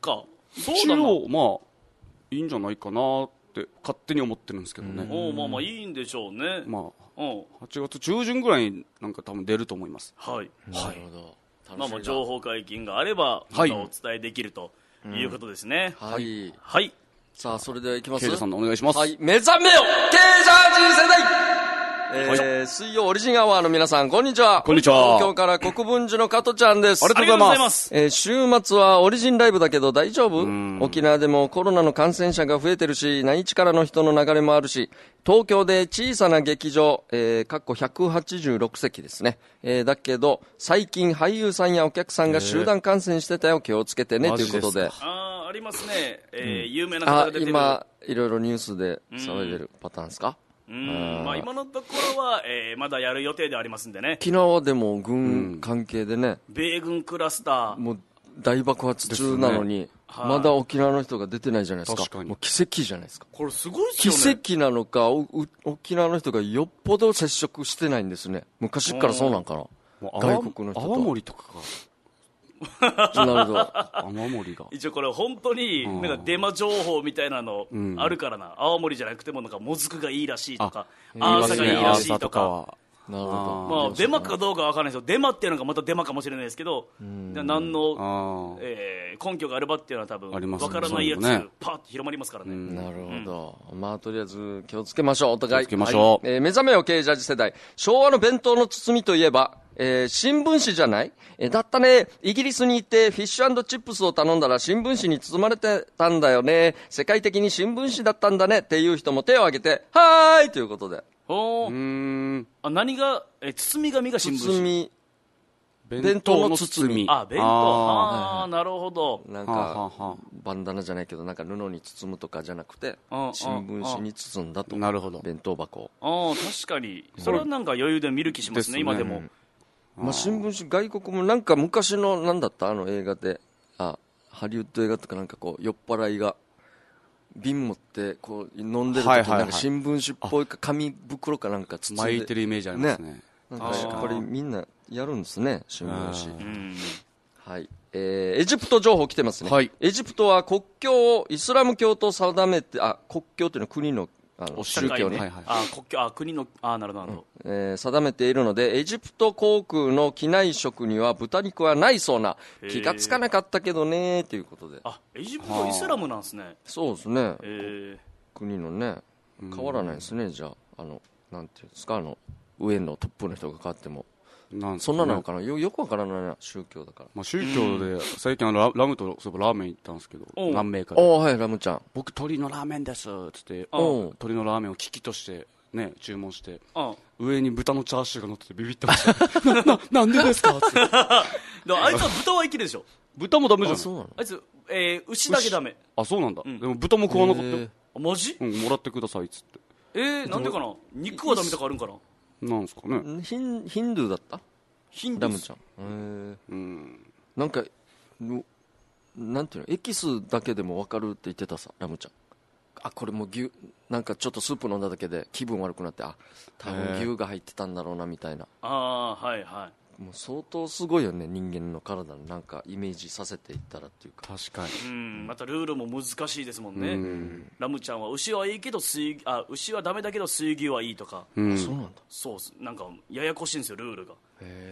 S2: 一応まあいいんじゃないかなって勝手に思ってるんですけどね。
S1: まあいいんでしょうね。
S2: まあ8月中旬ぐらいになんか多分出ると思います。
S1: はい。
S3: なるほど。
S1: まあ情報解禁があればまたお伝えできるということですね。
S3: はい。
S1: はい。
S3: さあそれではいきます。
S2: ケイジャーさんお願いします。
S3: はい。目覚めよケイジャー人世代。水曜オリジンアワーの皆さん、こんにちは。
S2: こんにちは。
S3: 東京から国分寺の加トちゃんです。
S2: ありがとうございます。
S3: 週末はオリジンライブだけど大丈夫？沖縄でもコロナの感染者が増えてるし、内地からの人の流れもあるし、東京で小さな劇場、186席ですね。だけど、最近俳優さんやお客さんが集団感染してたよ、気をつけてね、ということで。
S1: ありますね。有名な方が出てる。
S3: 今、いろいろニュースで騒いでるパターンですか？
S1: まあ、今のところは、まだやる予定でありますんでね。
S3: 沖縄でも軍関係でね、
S1: 米軍クラスター
S3: もう大爆発中なのに、まだ沖縄の人が出てないじゃないですか。
S2: 確かに
S3: もう奇跡じゃないですか。
S1: これすごいですよね。
S3: 奇跡なのか、沖縄の人がよっぽど接触してないんですね。昔からそうなんかな。外国の人と。
S2: 泡盛とかが
S3: なるほど。
S2: 雨漏りが
S1: 一応これ本当になんかデマ情報みたいなのあるからな、青森じゃなくてもなんかもずくがいいらしいとかアーサがいいらしいとか、
S3: なるほど。
S1: まあデマかどうかわからないですよ。デマっていうのがまたデマかもしれないですけど、何の根拠があればっていうのは多分わからないやつパーッと広まりますからね。
S3: なるほど。まあとりあえず気をつけましょう。お互い
S2: 気をつけましょう。
S3: 目覚めよケイジャージ世代。昭和の弁当の包みといえば新聞紙じゃない？だったね。イギリスに行ってフィッシュ&チップスを頼んだら新聞紙に包まれてたんだよね。世界的に新聞紙だったんだねっていう人も手を挙げて、はーいということで。
S1: 何が、包み紙が新聞紙。
S3: 弁当の包み。
S1: 弁当。なるほど。
S3: なんか、バンダナじゃないけど、なんか布に包むとかじゃなくて、新聞紙に包んだと。
S2: なるほど。
S3: 弁当箱。
S1: 確かに。それはなんか余裕で見る気しますね、今でも。
S3: まあ、新聞紙、外国もなんか昔の、なんだった映画で、ハリウッド映画とかなんかこう、酔っ払いが、瓶持ってこう飲んでる時になんか新聞紙っぽいか紙袋かなんか包んで
S2: 巻いてるイメージありますね。
S3: なんかやっぱりみんなやるんですね、新聞紙。はい。エジプト情報来てますね。はい。エジプトは国境をイスラム教と定めて、国境というのは国の宗教ね。
S1: 国境、国の、なるほど。
S3: 定めているので、エジプト航空の機内食には豚肉はないそうな、気がつかなかったけどね、ということで。
S1: エジプトイスラムなんですね。
S3: そうですね。国のね、変わらないですね、じゃあ、なんていうんですか、上のトップの人が変わっても。そんなのかな、よくわからないな、宗教だから。
S2: まあ、宗教で、最近ラムとそういえばラーメン行ったんですけど、何名かで。
S3: はい、ラムちゃん。
S2: 僕、鶏のラーメンです、つって、鶏のラーメンを危機として、ね、注文して、上に豚のチャーシューが乗っててビビってました。なんでですかって。
S1: あいつは豚はいけるでしょ。
S2: 豚もダメじゃん。
S1: あいつ、牛だけダメ。
S2: そうなんだ。でも豚も食わなかったよ。
S1: マジ？
S2: もらってくださいっつって。
S1: なんでかな。肉はダメとかあるんかな。
S2: なんですかね。
S3: ヒンドゥーだった？ラムちゃん。なんかなんていうの、エキスだけでも分かるって言ってたさ、ラムちゃん。これも牛、なんかちょっとスープ飲んだだけで気分悪くなって、多分牛が入ってたんだろうなみたいな。
S1: はいはい。
S3: もう相当すごいよね、人間の体のなんかイメージさせていったらっていうか。
S2: 確かに。
S1: またルールも難しいですもんね。ラムちゃんは牛はいいけど牛はダメだけど水牛はいいとか。
S3: そうなんだ。
S1: そう、なんかややこしいんですよ、ルールが。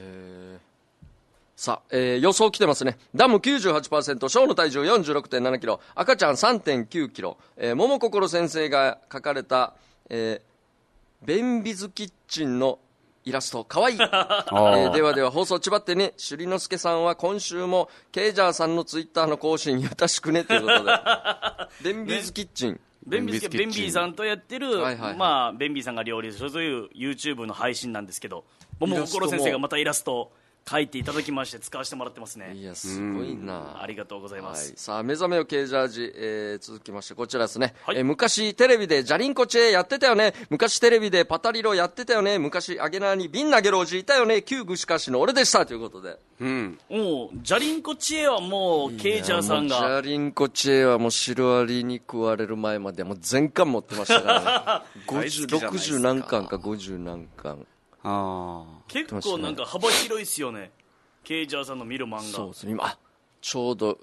S3: さあ、予想来てますね。ダム 98%、小の体重 46.7 キロ、赤ちゃん 3.9 キロ、桃心先生が描かれた、ベンビズキッチンのイラスト、かわいい。ではでは放送ちばってね、朱里之助さんは今週もケイジャーさんのツイッターの更新よろしくねということで。ベンビズキッチン。
S1: ベンビーさんとやってる、まあ、ベンビーさんが料理するという YouTube の配信なんですけど、桃心先生がまたイラストを書いていただきまして使わせてもらってますね。
S3: いや、すごいな。
S1: ありがとうございます。
S3: さあ、目覚めよケージャージ、続きましてこちらですね。昔テレビでジャリンコチェやってたよね。昔テレビでパタリロやってたよね。昔アゲナーに瓶投げるおじいたよね。旧具しかしの俺でしたということで。
S1: もうジャリンコチェはもうケイジャーさんが。
S3: ジャリンコチェはもうシロアリに食われる前までもう全巻持ってましたからね。60何巻か50何巻。
S1: 結構なんか幅広いっすよね、ケイジャーさんの見る漫画。
S3: そうですね、今ちょうど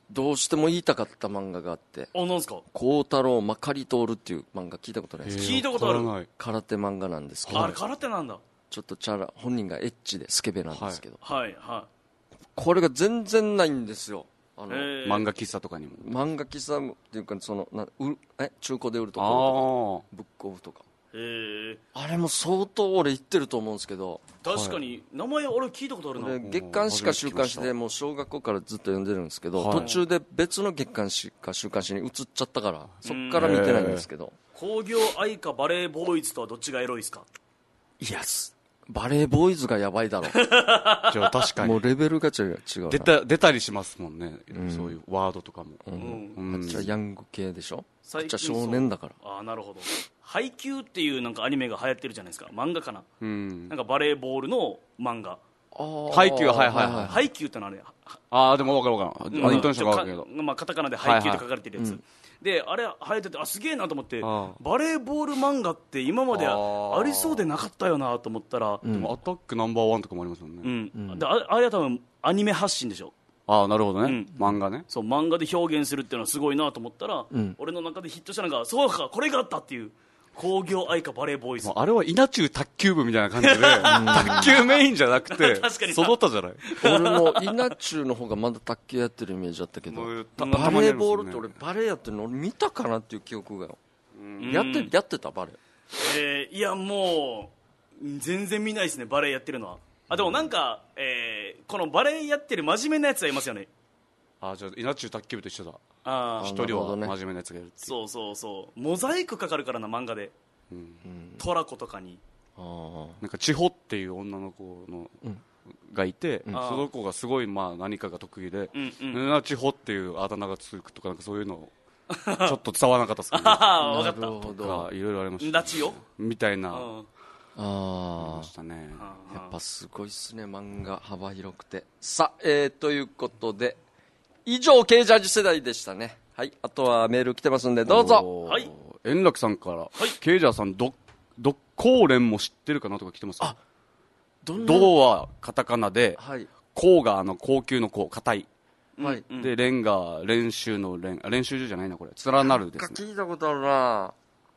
S3: どうしても言いたかった漫画があって、
S1: なんすか？
S3: 孝太郎まかり通るっていう漫画聞いたことないですか？
S1: 聞いたことある。
S3: 空手漫画なんですけど、
S1: あれ空手なんだ。
S3: ちょっと本人がエッチでスケベなんですけど、
S1: はいは
S3: これが全然ないんですよ。
S2: 漫画喫茶とかにも。
S3: 漫画喫茶っていうか、中古で売るところとか、ブックオフとか。あれも相当俺行ってると思うんですけど、
S1: 確かに名前俺聞いたことあるな。
S3: 月刊誌か週刊誌でもう小学校からずっと読んでるんですけど、途中で別の月刊誌か週刊誌に移っちゃったから、そっから見てないんですけど。
S1: 工業愛かバレーボーイズとはどっちがエロいですか？
S3: いや、バレーボーイズがやばいだろ。
S2: じゃあ確かに
S3: もうレベルが違う
S2: な。出たりしますもんね、そういうワードとかも。
S3: じゃあヤング系でしょ。
S1: 最近
S3: じゃあ少年だから。
S1: なるほど。ハイキューっていうなんかアニメが流行ってるじゃないですか。漫画かな。なんかバレーボールの漫画。
S2: ハイキュー、はいはいはい。
S1: ハイキューってのはね。
S2: でも分かる。イントネーションが分かるけど。
S1: カタカナでハイキューって書かれてるやつ。で、あれ流行ってて、すげえなと思って、バレーボール漫画って今までありそうでなかったよなと思ったら。
S2: でもアタックナンバーワンとかもありますもんね。
S1: で、あれは多分アニメ発信でしょ。
S2: なるほどね。漫画ね。
S1: そう、漫画で表現するっていうのはすごいなと思ったら、俺の中でヒットしたのが、そうか、これがあったっていう。工業愛かバレーボーイズ。
S2: あれは稲中卓球部みたいな感じで、卓球メインじゃなくて、
S1: 確かに
S2: 育ったじゃない。
S3: 俺も稲中の方がまだ卓球やってるイメージあったけど、バレーボールって俺バレーやってるの俺見たかなっていう記憶が。やってたバレ
S1: ー。いやもう、全然見ないですね、バレーやってるのは。でもなんか、このバレーやってる真面目なやつはいますよね。
S2: じゃあ稲中卓球部と一緒だ。一人は真面目なやつがいるっていう。
S1: そうモザイクかかるからな、漫画で。トラコとかに
S2: なんか千穂っていう女の子のがいて、その子がすごい何かが得意で、千穂っていうあだ名がつくとか、なんかそういうのちょっと伝わらなかったですけど、
S1: 分かった
S2: とかいろいろありました。
S1: ラチオ
S2: みたいな。ましたね。
S3: やっぱすごいっすね、漫画幅広くて。さあ、ということで以上、Kジャージ世代でしたね。はい、あとはメール来てますんでどうぞ。
S1: はい、
S2: 円楽さんから、Kジャーさん独高連も知ってるかなとか来てます。銅はカタカナで、高が高級の高、硬い。で、連が練習の連、練習所じゃないな、これ連なるですね。
S3: 聞いたことあるな。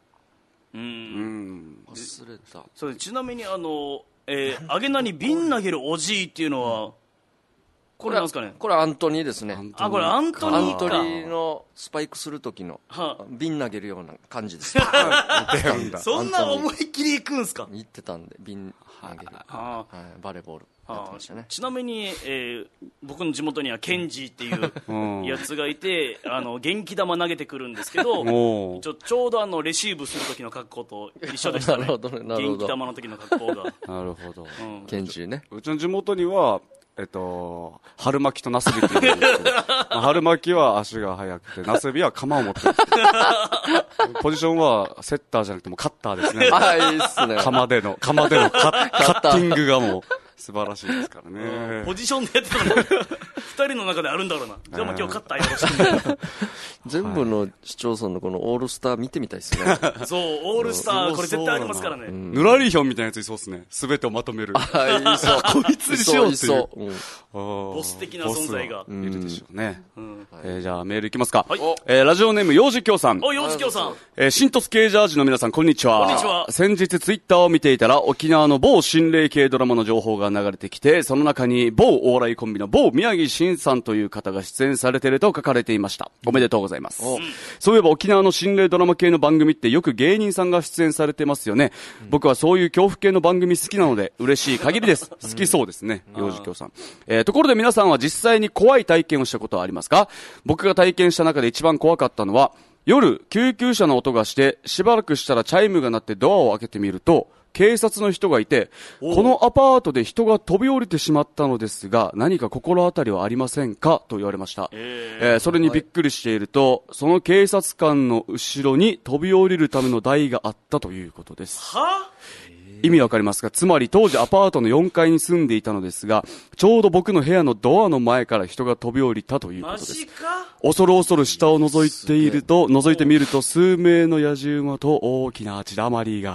S1: 忘れた。それちなみにあげなに瓶投げるおじいっていうのはこれなんですかね。
S3: これアントニーですね。
S1: これアントニーか。
S3: アントニーのスパイクする時の瓶投げるような感じです。
S1: そんな思いっきりいくんすか。
S3: 言ってたんで瓶投げる、バレーボールやってましたね。
S1: ちなみに、僕の地元にはケンジっていうやつがいて元気玉投げてくるんですけどちょうどレシーブする時の格好と一緒でしたね。元気玉の時の格好が。
S2: なるほど。
S3: ケンジね。
S2: うちの地元には春巻きとナスビって言うんですけど春巻きは足が速くてナスビは鎌を持ってるんですけどポジションはセッターじゃなくてもカッターですね。
S3: いいっすね。
S2: 鎌でのカッティングがもう素晴らしいですからね。
S1: ポジションでやってたの2人の中であるんだろうな。じゃあもう今日カッターよろしく。
S3: 全部の市町村のこのオールスター見てみたいですね。
S1: そう、オールスターこれ絶対ありますからね。
S2: ぬらりひょんみたいなやついそうですね。全てをまとめる。
S3: いそう。
S2: こいつにしようっていう。
S1: ボス的な存在が
S2: いるでしょうね。じゃあメールいきますか。
S1: はい。
S2: ラジオネーム幼児教さん。
S1: 幼児教さん。
S2: 新突系ジャージの皆さんこんにちは。
S1: こんにちは。
S2: 先日ツイッターを見ていたら沖縄の某心霊系ドラマの情報が流れてきて、その中に某お笑いコンビの某宮城真さんという方が出演されていると書かれていました。おめでとうございます。そういえば沖縄の心霊ドラマ系の番組ってよく芸人さんが出演されてますよね。僕はそういう恐怖系の番組好きなので嬉しい限りです。好きそうですね、幼児教さん。ところで皆さんは実際に怖い体験をしたことはありますか？僕が体験した中で一番怖かったのは、夜救急車の音がしてしばらくしたらチャイムが鳴ってドアを開けてみると警察の人がいて、このアパートで人が飛び降りてしまったのですが何か心当たりはありませんかと言われました。それにびっくりしていると、その警察官の後ろに飛び降りるための台があったということです。意味わかりますか？つまり当時アパートの4階に住んでいたのですが、ちょうど僕の部屋のドアの前から人が飛び降りたということです。恐る恐る下を覗いてみると数名の野じ馬と大きな血だまりが。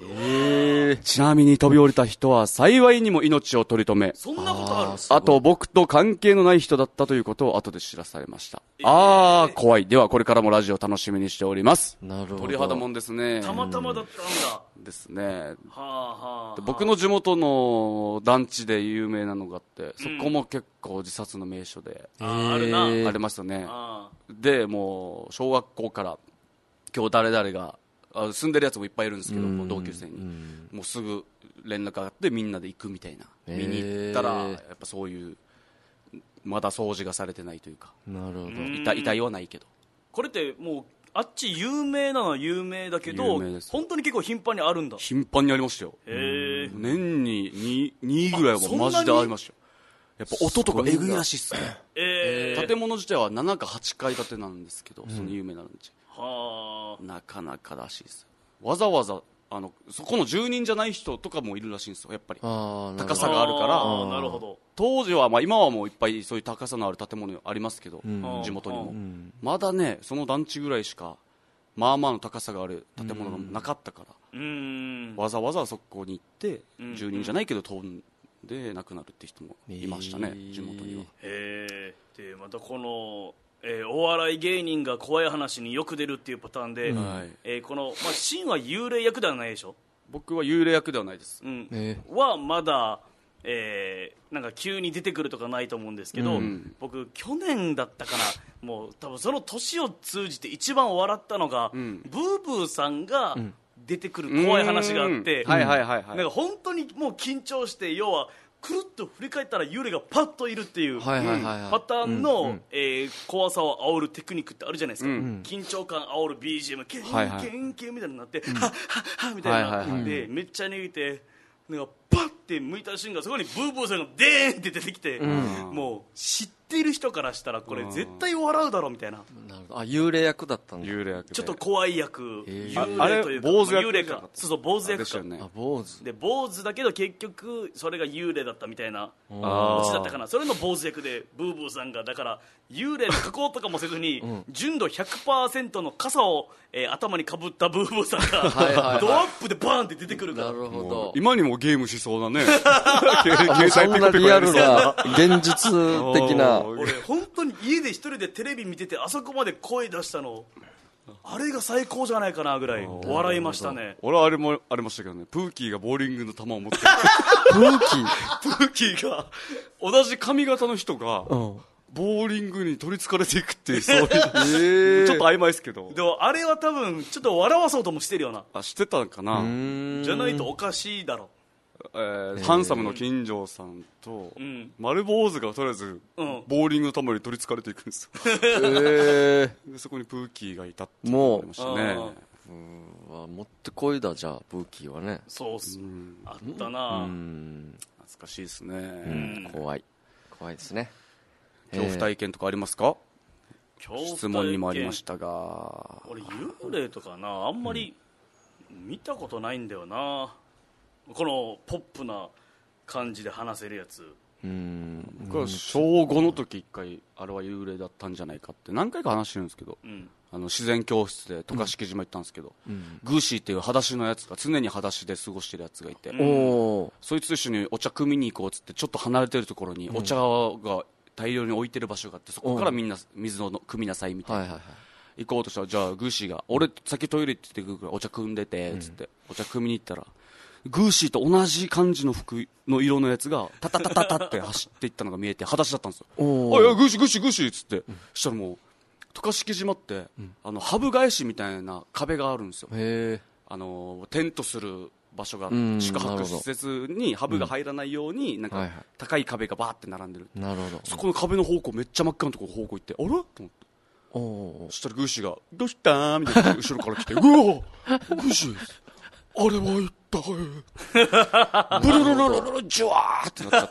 S2: ちなみに飛び降りた人は幸いにも命を取り留め、
S1: そんなことある？
S2: あと僕と関係のない人だったということを後で知らされました。怖い。ではこれからもラジオ楽しみにしております。
S3: なるほど。
S2: 鳥肌もんですね。
S1: たまたまだったんだ。
S2: ですね。
S1: はあはあ。
S2: 僕の地元の団地で有名なのがあって、そこも結構自殺の名所で、
S1: あるな。
S2: ありますよね。
S1: あ
S2: で、もう小学校から今日誰々が住んでるやつもいっぱいいるんですけど、同級生にもうすぐ連絡があってみんなで行くみたいな、見に行ったらやっぱそういうまだ掃除がされてないというか、
S3: なるほど。
S2: 遺体はないけど、
S1: これってもうあっち有名なのは有名だけど、
S2: 有名です。
S1: 本当に結構頻繁にあるんだ。
S2: 頻繁にありましたよ。
S1: へえ。
S2: 年に 2ぐらいはマジでありましたよ。やっぱ音とかえぐいらしいっすね。建物自体は7か8階建てなんですけど、その有名な団地、
S1: はあ。
S2: なかなからしいです。わざわざそこの住人じゃない人とかもいるらしいんですよ、やっぱり高さがあるから。
S1: なるほど。
S2: 当時は、今はもういっぱいそういう高さのある建物ありますけど、地元にも、まだねその団地ぐらいしかまあまあの高さがある建物がなかったから、わざわざそこに行って住人じゃないけど飛んで亡くなるって人もいましたね、地元には。
S1: へえ。でまたこのお笑い芸人が怖い話によく出るっていうパターンで、この、シンは幽霊役ではないでしょ。
S2: 僕は幽霊役ではないです、
S1: はまだ、なんか急に出てくるとかないと思うんですけど、僕去年だったかな、もう多分その年を通じて一番笑ったのが、ブーブーさんが出てくる怖い話があって、なんか本当にもう緊張して、要はくるっと振り返ったら幽霊がパッといるっていうパターンの怖さを煽るテクニックってあるじゃないですか、緊張感煽る BGM ケンケンケンみたいになって、はっはっはみたいなでめっちゃ逃げて、なんかパッて向いた瞬間そこにブーブーさんがデーンって出てきて、もう知っている人からしたらこれ絶対笑うだろみたいな。
S3: 幽霊役だったんだ。
S2: 幽霊役
S1: ちょっと怖い役、
S2: あれ
S1: 幽霊というか
S2: 坊主役
S1: 幽霊か、そう坊主役か、
S3: 坊主
S1: で坊主だけど結局それが幽霊だったみたいなオチだったかな。それの坊主役でブーブーさんがだから幽霊の加工とかもせずに純度 100% の傘を頭にかぶったブーブーさんがドアップでバーンって出てくるから。
S3: なるほど。
S2: 今にもゲームしそうなね
S3: そんなリアルな現実的な。
S1: 俺本当に家で一人でテレビ見ててあそこまで声出したの、あれが最高じゃないかなぐらい笑いましたね。
S2: 俺はあれもありましたけどね、プーキーがボーリングの球を持って
S3: プー
S2: キーが同じ髪型の人がボーリングに取りつかれていくっていう、そういうちょっと曖昧ですけど、
S1: でもあれは多分ちょっと笑わそうともしてるよな。
S2: 知ってたのかな。
S1: じゃないとおかしいだろ。
S2: ハンサムの金城さんと丸坊主がとりあえずボーリングの球に取りつかれていくんですよ、でそこにプーキーがいたって思いましたね。
S3: 持ってこいだ、じゃあプーキーはね。
S1: そうっす、あったな。
S2: 懐かしいですね。
S3: 怖いですね。
S2: 恐怖体験とかありますか。
S1: 恐怖体験
S2: 質問にもありましたが、
S1: 俺幽霊とかなあんまり見たことないんだよな、このポップな感じで話せるやつ。
S2: 僕は小5の時一回あれは幽霊だったんじゃないかって何回か話してるんですけど、自然教室で渡嘉敷島行ったんですけど、グーシーっていう裸足のやつが常に裸足で過ごしてるやつがいて、そいつと一緒にお茶汲みに行こうっつってちょっと離れてるところにお茶が大量に置いてる場所があって、そこからみんな水を汲みなさいみたいな、行こうとしたら、じゃあグーシーが俺先トイレ行ってくるからお茶汲んでてっつってお茶汲みに行ったら、グーシーと同じ感じの服の色のやつがタタタタタって走っていったのが見えて裸足だったんですよ。いやグーシーっつって、そしたらもう渡嘉敷島って、ハブ返しみたいな壁があるんですよ。テントする場所が、宿泊施設にハブが入らないようになんか高い壁がバーって並んでる。そこの壁の方向めっちゃ真っ赤なところ方向行って、あれと思って、そしたらグーシーがどうしたみたいな後ろから来てうわグーシーあれは一体ブルルルルルルジュワーってなっちゃった。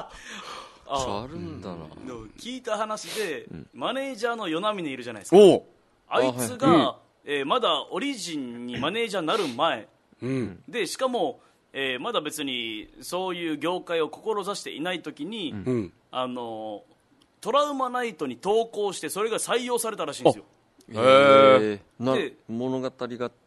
S3: あるんだな。
S1: 聞いた話で、マネージャーの与那峰いるじゃないですか。あいつが、まだオリジンにマネージャーになる前、でしかも、まだ別にそういう業界を志していない時に、トラウマナイトに投稿してそれが採用されたらしいんですよ。
S3: 物語が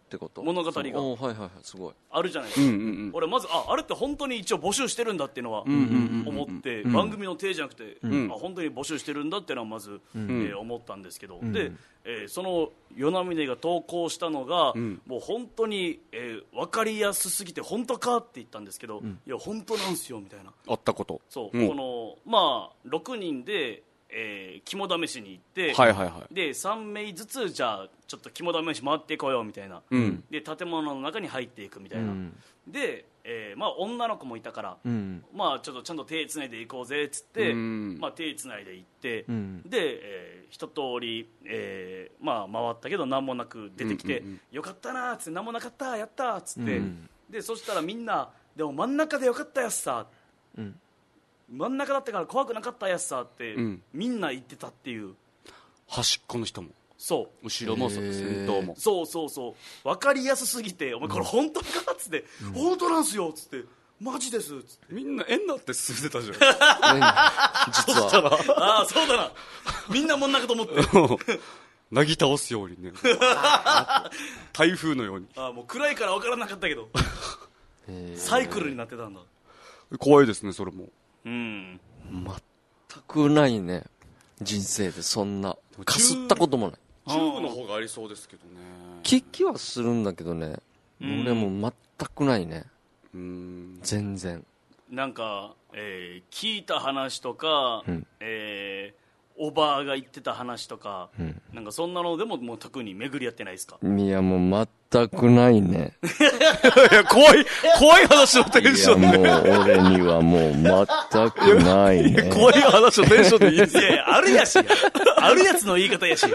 S3: ってこと？
S1: 物語が
S3: はいはいはい、すごい
S1: あるじゃないですか、俺まずあれって本当に一応募集してるんだっていうのは思って、番組の体じゃなくて、本当に募集してるんだっていうのはまず、思ったんですけど、で、その与那嶺が投稿したのが、もう本当に、分かりやすすぎて本当かって言ったんですけど、いや本当なんすよみたいな。
S2: あったこと。
S1: そう、このまあ6人で肝試しに行って、で3名ずつじゃあちょっと肝試し回っていこうよみたいな、で建物の中に入っていくみたいな、で、まあ、女の子もいたから、まあ、ちょっとちゃんと手つないでいこうぜっつって、まあ、手つないでいって、で、一通り、まあ、回ったけど何もなく出てきて、よかったなーっつって何もなかったやったーっつって、でそしたらみんなでも真ん中でよかったやつさ、真ん中だったから怖くなかったやつさって、みんな言ってたっていう。
S2: 端っこの人も
S1: そう
S2: 後ろも先頭も
S1: そう分かりやすすぎて、お前これ本当かっつって、本当なんすよっつって、マジですっつって
S2: みんな縁なって進んでたじゃん
S3: 実は
S1: ああそうだな、みんな真ん中と思って
S2: なぎ倒すようにね台風のように。
S1: もう暗いから分からなかったけどサイクルになってたんだ。
S2: 怖いですねそれも。
S3: 全くないね、人生でそんなかすったこともない。
S2: チューブの方がありそうですけどね。
S3: 聞きはするんだけどね、俺も全くないね。全然
S1: なんか、聞いた話とか、おばあが言ってた話とか、なんかそんなのでももう特に巡り合ってないですか？
S3: いやもう全くないね
S2: いや怖い話のテンションで、
S3: いやもう俺にはもう全くないね
S2: 怖い話のテンションでいいです
S1: いやいやあるやしやあるやつの言い方やし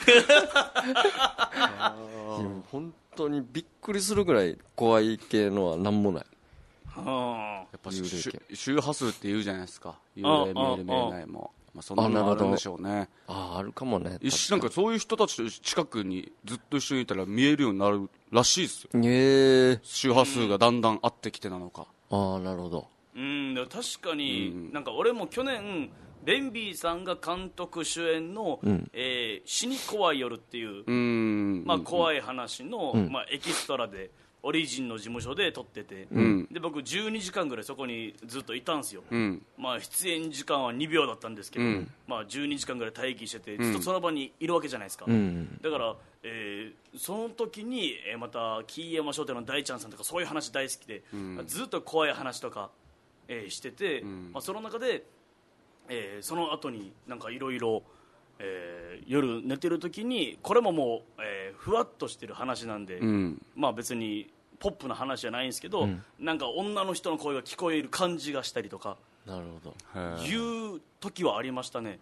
S3: 本当にびっくりするぐらい怖い系のは何もない。
S2: やっぱ周波数って言うじゃないですか、幽霊見える見えないも。そんなのあるんでしょうね。
S3: あるかもね。
S2: なんかそういう人たちと近くにずっと一緒にいたら見えるようになるらしいですよ。周波数がだんだん合ってきてなのか。
S3: なるほど。
S1: 確かに、なんか俺も去年ベンビーさんが監督主演の「死に怖い夜」っていう、まあ、怖い話の、まあ、エキストラでオリジンの事務所で撮ってて、で僕12時間ぐらいそこにずっといたんですよ、まあ、出演時間は2秒だったんですけど、まあ、12時間ぐらい待機しててずっとその場にいるわけじゃないですか、だから、その時にまた木山商店の大ちゃんさんとかそういう話大好きで、ずっと怖い話とか、してて、まあ、その中で、その後になんかいろいろ夜寝てる時にこれももう、ふわっとしてる話なんで、まあ別にポップな話じゃないんですけど、なんか女の人の声が聞こえる感じがしたりとか、
S3: なるほど、
S1: いう時はありましたね。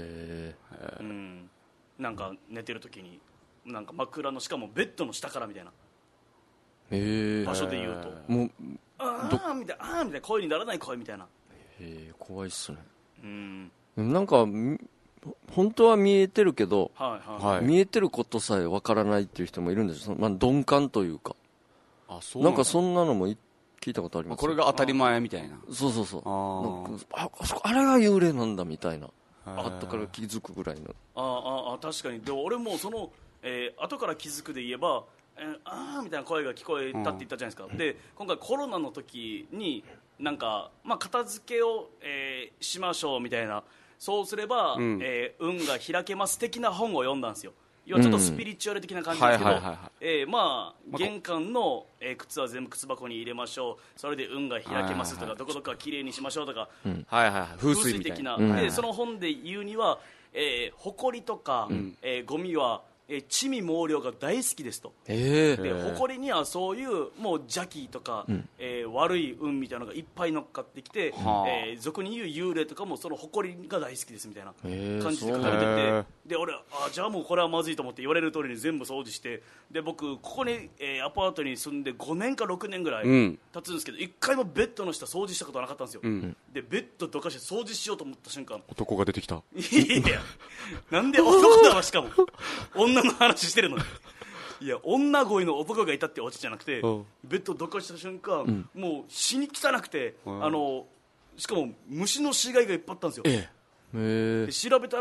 S1: なんか寝てる時になんか枕のしかもベッドの下からみたいな場所で言うと、もうあーみたいな声にならない声みたいな。
S3: 怖いっすね。なんか本当は見えてるけど、見えてることさえわからないっていう人もいるんですよ。まあ、鈍感というか、なんかそんなのも聞いたことあります。
S2: これが当たり前みたいな。
S3: そうあれが幽霊なんだみたいな、後から気づくぐらいの。
S1: 確かに。で俺もその、後から気づくで言えば、みたいな声が聞こえたって言ったじゃないですか、で今回コロナの時になんか、まあ、片付けを、しましょうみたいな、そうすれば、運が開けます的な本を読んだんですよ。要はちょっとスピリチュアル的な感じですけど、まあ玄関の、靴は全部靴箱に入れましょう、それで運が開けますとか、どこどこはきれいにしましょうとか、風水的な、でその本で言うには、埃とか、ゴミは地味猛量が大好きですと、で埃にはそういうもう邪気とか、悪い運みたいなのがいっぱい乗っかってきて、俗に言う幽霊とかもその埃が大好きですみたいな感じで書かれてて、で俺じゃあもうこれはまずいと思って言われる通りに全部掃除して、で僕ここに、アパートに住んで5年か6年ぐらい経つんですけど、1回もベッドの下掃除したことはなかったんですよ、でベッドどかして掃除しようと思った瞬間、
S2: 男が出てきた。
S1: いやなんで男だわ、しかも女の話してるのに。いや女声の男がいたってオチじゃなくて、ベッドどかした瞬間、もう死に汚くて、しかも虫の死骸がいっぱいあったんですよ、で調べたら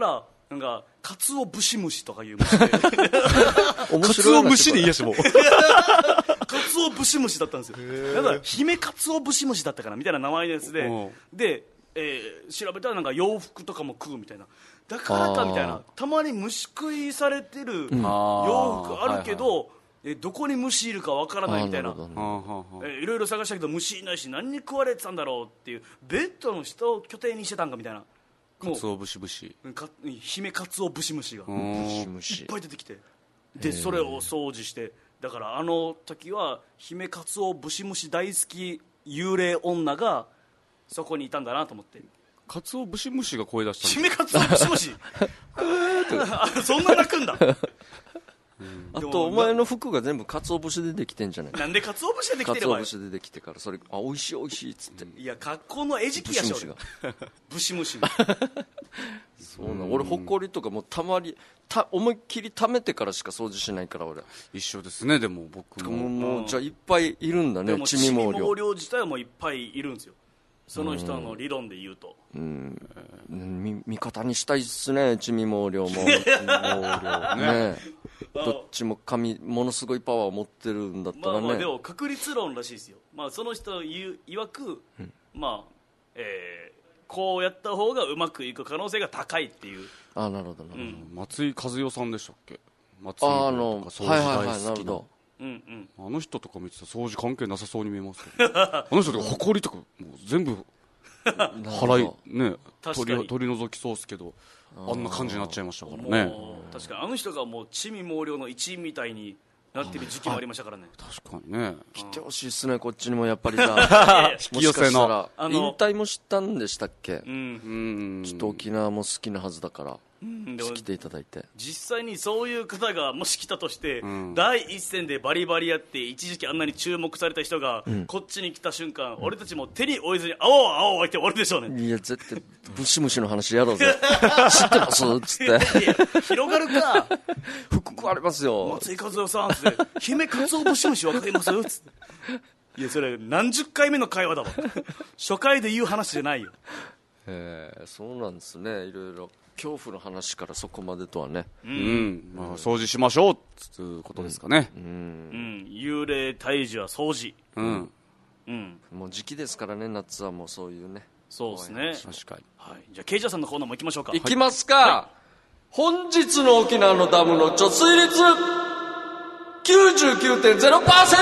S1: なんかカツオブシムシとかいう虫で
S3: 面
S2: カツオ
S3: 白いな
S2: 虫でいいやしもう
S1: カツオブシムシだったんですよ。だから姫カツオブシムシだったかなみたいな名前のやつで、調べたらなんか洋服とかも食うみたいな、だからかみたいな、たまに虫食いされてる洋服あるけど、どこに虫いるかわからないみたいな、いろいろ探したけど虫いないし何に食われてたんだろうっていう、ベッドの下を拠点にしてたんかみたいな、
S2: カツオブシブシ
S1: 姫カツオブシムシがいっぱい出てきて、でそれを掃除して、だからあの時は姫カツオブシムシ大好き幽霊女がそこにいたんだなと思って。
S2: カツオブシムシが声出した
S1: 姫カツオブシムシそんな泣くんだ
S3: あとお前の服が全部鰹節でできてんじゃない？
S1: なんで鰹節でできてれば
S3: 鰹節でできてからそれ美味しい美味しいっつって、
S1: いや格好の餌食やし俺ブシムシが
S3: そうな、俺ほこりとかも思いっきり溜めてからしか掃除しないから俺。
S2: 一緒ですね。でも僕
S3: もうじゃあいっぱいいるんだね。
S1: チミ毛量自体はもういっぱいいるんですよ、その人の理論で言うと。
S3: 味方にしたいっすね、チミ毛量も毛量ねどっちもものすごいパワーを持ってるんだったらね。
S1: でも確率論らしいですよ、その人いわく、こうやった方がうまくいく可能性が高いっていう。
S3: なるほどな、
S2: 松井和代さんでしたっけ？松井とか掃除大好きな、あの人とか見てたら掃除関係なさそうに見えますけどあの人とかほこりとかもう全部払いね取り除きそうですけど、あんな感じになっちゃいましたからね。
S1: 確かにあの人がもう地味毛量の一員みたいになってる時期もありましたからね。
S2: 確かにね。
S3: 来てほしいっすね、こっちにもやっぱりじゃあ
S2: 引き寄せの
S3: 引退もしたんでしたっけ？ちょ
S1: ち
S3: っと沖縄も好きなはずだから来ていただいて、
S1: 実際にそういう方がもし来たとして、第一線でバリバリやって一時期あんなに注目された人が、こっちに来た瞬間、俺たちも手に負えずに青々青々言って終わるでしょうね。
S3: いや絶対ブシムシの話やろうぜ知ってますっつって
S1: いや広がるか
S3: 服食われますよ
S1: 松井和代さんっつって姫カツオブシムシ分かりますっつっていやそれ何十回目の会話だわ初回で言う話じゃないよ。
S3: そうなんですね。いろいろ恐怖の話からそこまでとはね、
S2: 掃除しましょうっていうことですかね。
S1: 幽霊退治は掃除、
S3: もう時期ですからね、夏はもうそういうね。
S1: そうですね。
S2: 確かに。
S1: じゃあケイジャーさんのコーナーも行きましょうか。
S3: 行きますか、本日の沖縄のダムの貯水率 99.0%。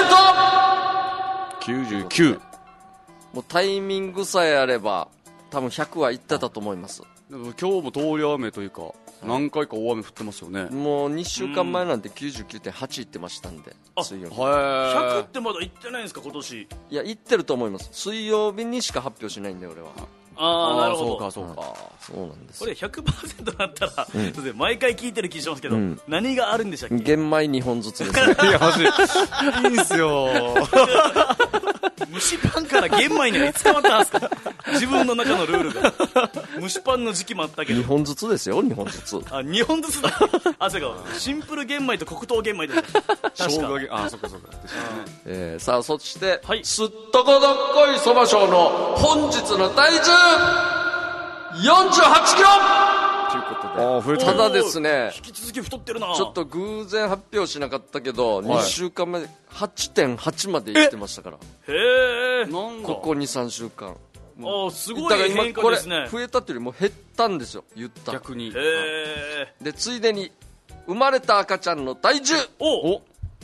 S2: 99。
S3: もうタイミングさえあれば多分100はいってたと思います。
S2: でも今日も通り雨というか何回か大雨降ってますよね。
S3: もう2週間前なんて 99.8 いってましたんで、水曜日。
S1: 100ってまだ行ってないんですか今年？
S3: いや行ってると思います。水曜日にしか発表しないんで俺は。
S1: なるほど。
S2: そうか
S3: そうなんです。
S1: これ 100% だったら、毎回聞いてる気しますけど、何があるんでしたっけ？
S3: 玄米2本ずつですね
S2: いやマジいいんすよ
S1: 蒸しパンから玄米にはいつ変わったんですか？自分の中のルールが蒸しパンの時期もあったけど
S3: 2本ずつですよ。2本ずつ
S1: 2本ずつだそうか、シンプル玄米と黒糖玄米だった確か。
S2: そっか
S3: さあそして、
S1: はい、
S3: すっとこどっこいそば賞の本日の体重48キロということで、ただですね、
S1: 引き続き太ってるな。
S3: ちょっと偶然発表しなかったけど、2週間目 8.8 までいってましたから。
S1: へえ、
S3: ここ 2,3 週間
S1: すごい変化ですね。
S3: 増えたっていうよりも減ったんですよ、言ったら。
S2: 逆に。
S3: でついでに生まれた赤ちゃんの体重
S1: お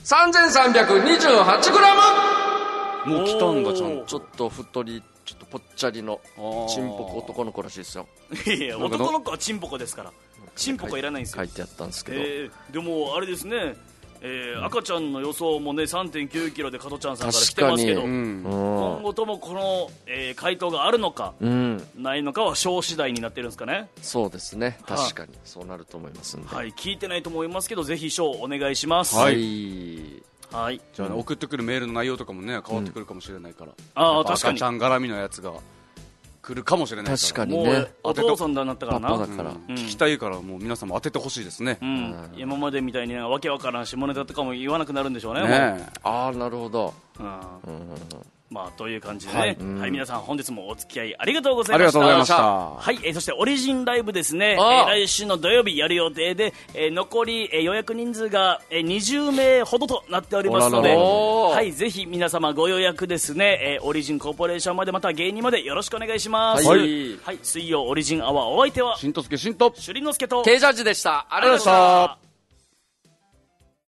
S3: 3328 グラム。
S2: もう来たんだちゃんと。
S3: ちょっと太りちょっとぽっちゃりのチンポコ男の子らしいですよ。
S1: いや男の子はチンポコですから、チンポコいらないんですよ。
S3: 書いてあったんですけど、
S1: でもあれですね、赤ちゃんの予想もね 3.9 キロで加トちゃんさんから来てますけど、今後ともこの、回答があるのか、ないのかは小次第になってるんですかね。
S3: そうですね、確かにそうなると思いますんで、
S1: 聞いてないと思いますけどぜひ賞お願いします。
S2: はい、じゃあ、送ってくるメールの内容とかもね変わってくるかもしれないから、
S1: 確かに
S2: 赤ちゃん絡みのやつが来るかもしれないから、
S3: 確かにね、
S1: もうお父さんだなったからな、
S3: パパだから、
S2: 聞きたいからもう皆さんも当ててほしいですね。
S1: 今までみたいにわけわからん下ネタとかも言わなくなるんでしょうね。
S3: ああなるほど。
S1: まあという感じでね、はい、皆さん本日もお付き合いありがとうございました。
S2: ありがとうございました。
S1: はい、そしてオリジンライブですね、来週の土曜日やる予定で、残り、予約人数が、20名ほどとなっておりますので、はい、ぜひ皆様ご予約ですね、オリジンコーポレーションまでまた芸人までよろしくお願いします。
S3: はい、
S1: はい、水曜オリジンアワーお相手は
S2: しんとすけしんと
S1: しゅりのすけと
S3: Kジャージでした。ありがとうございました。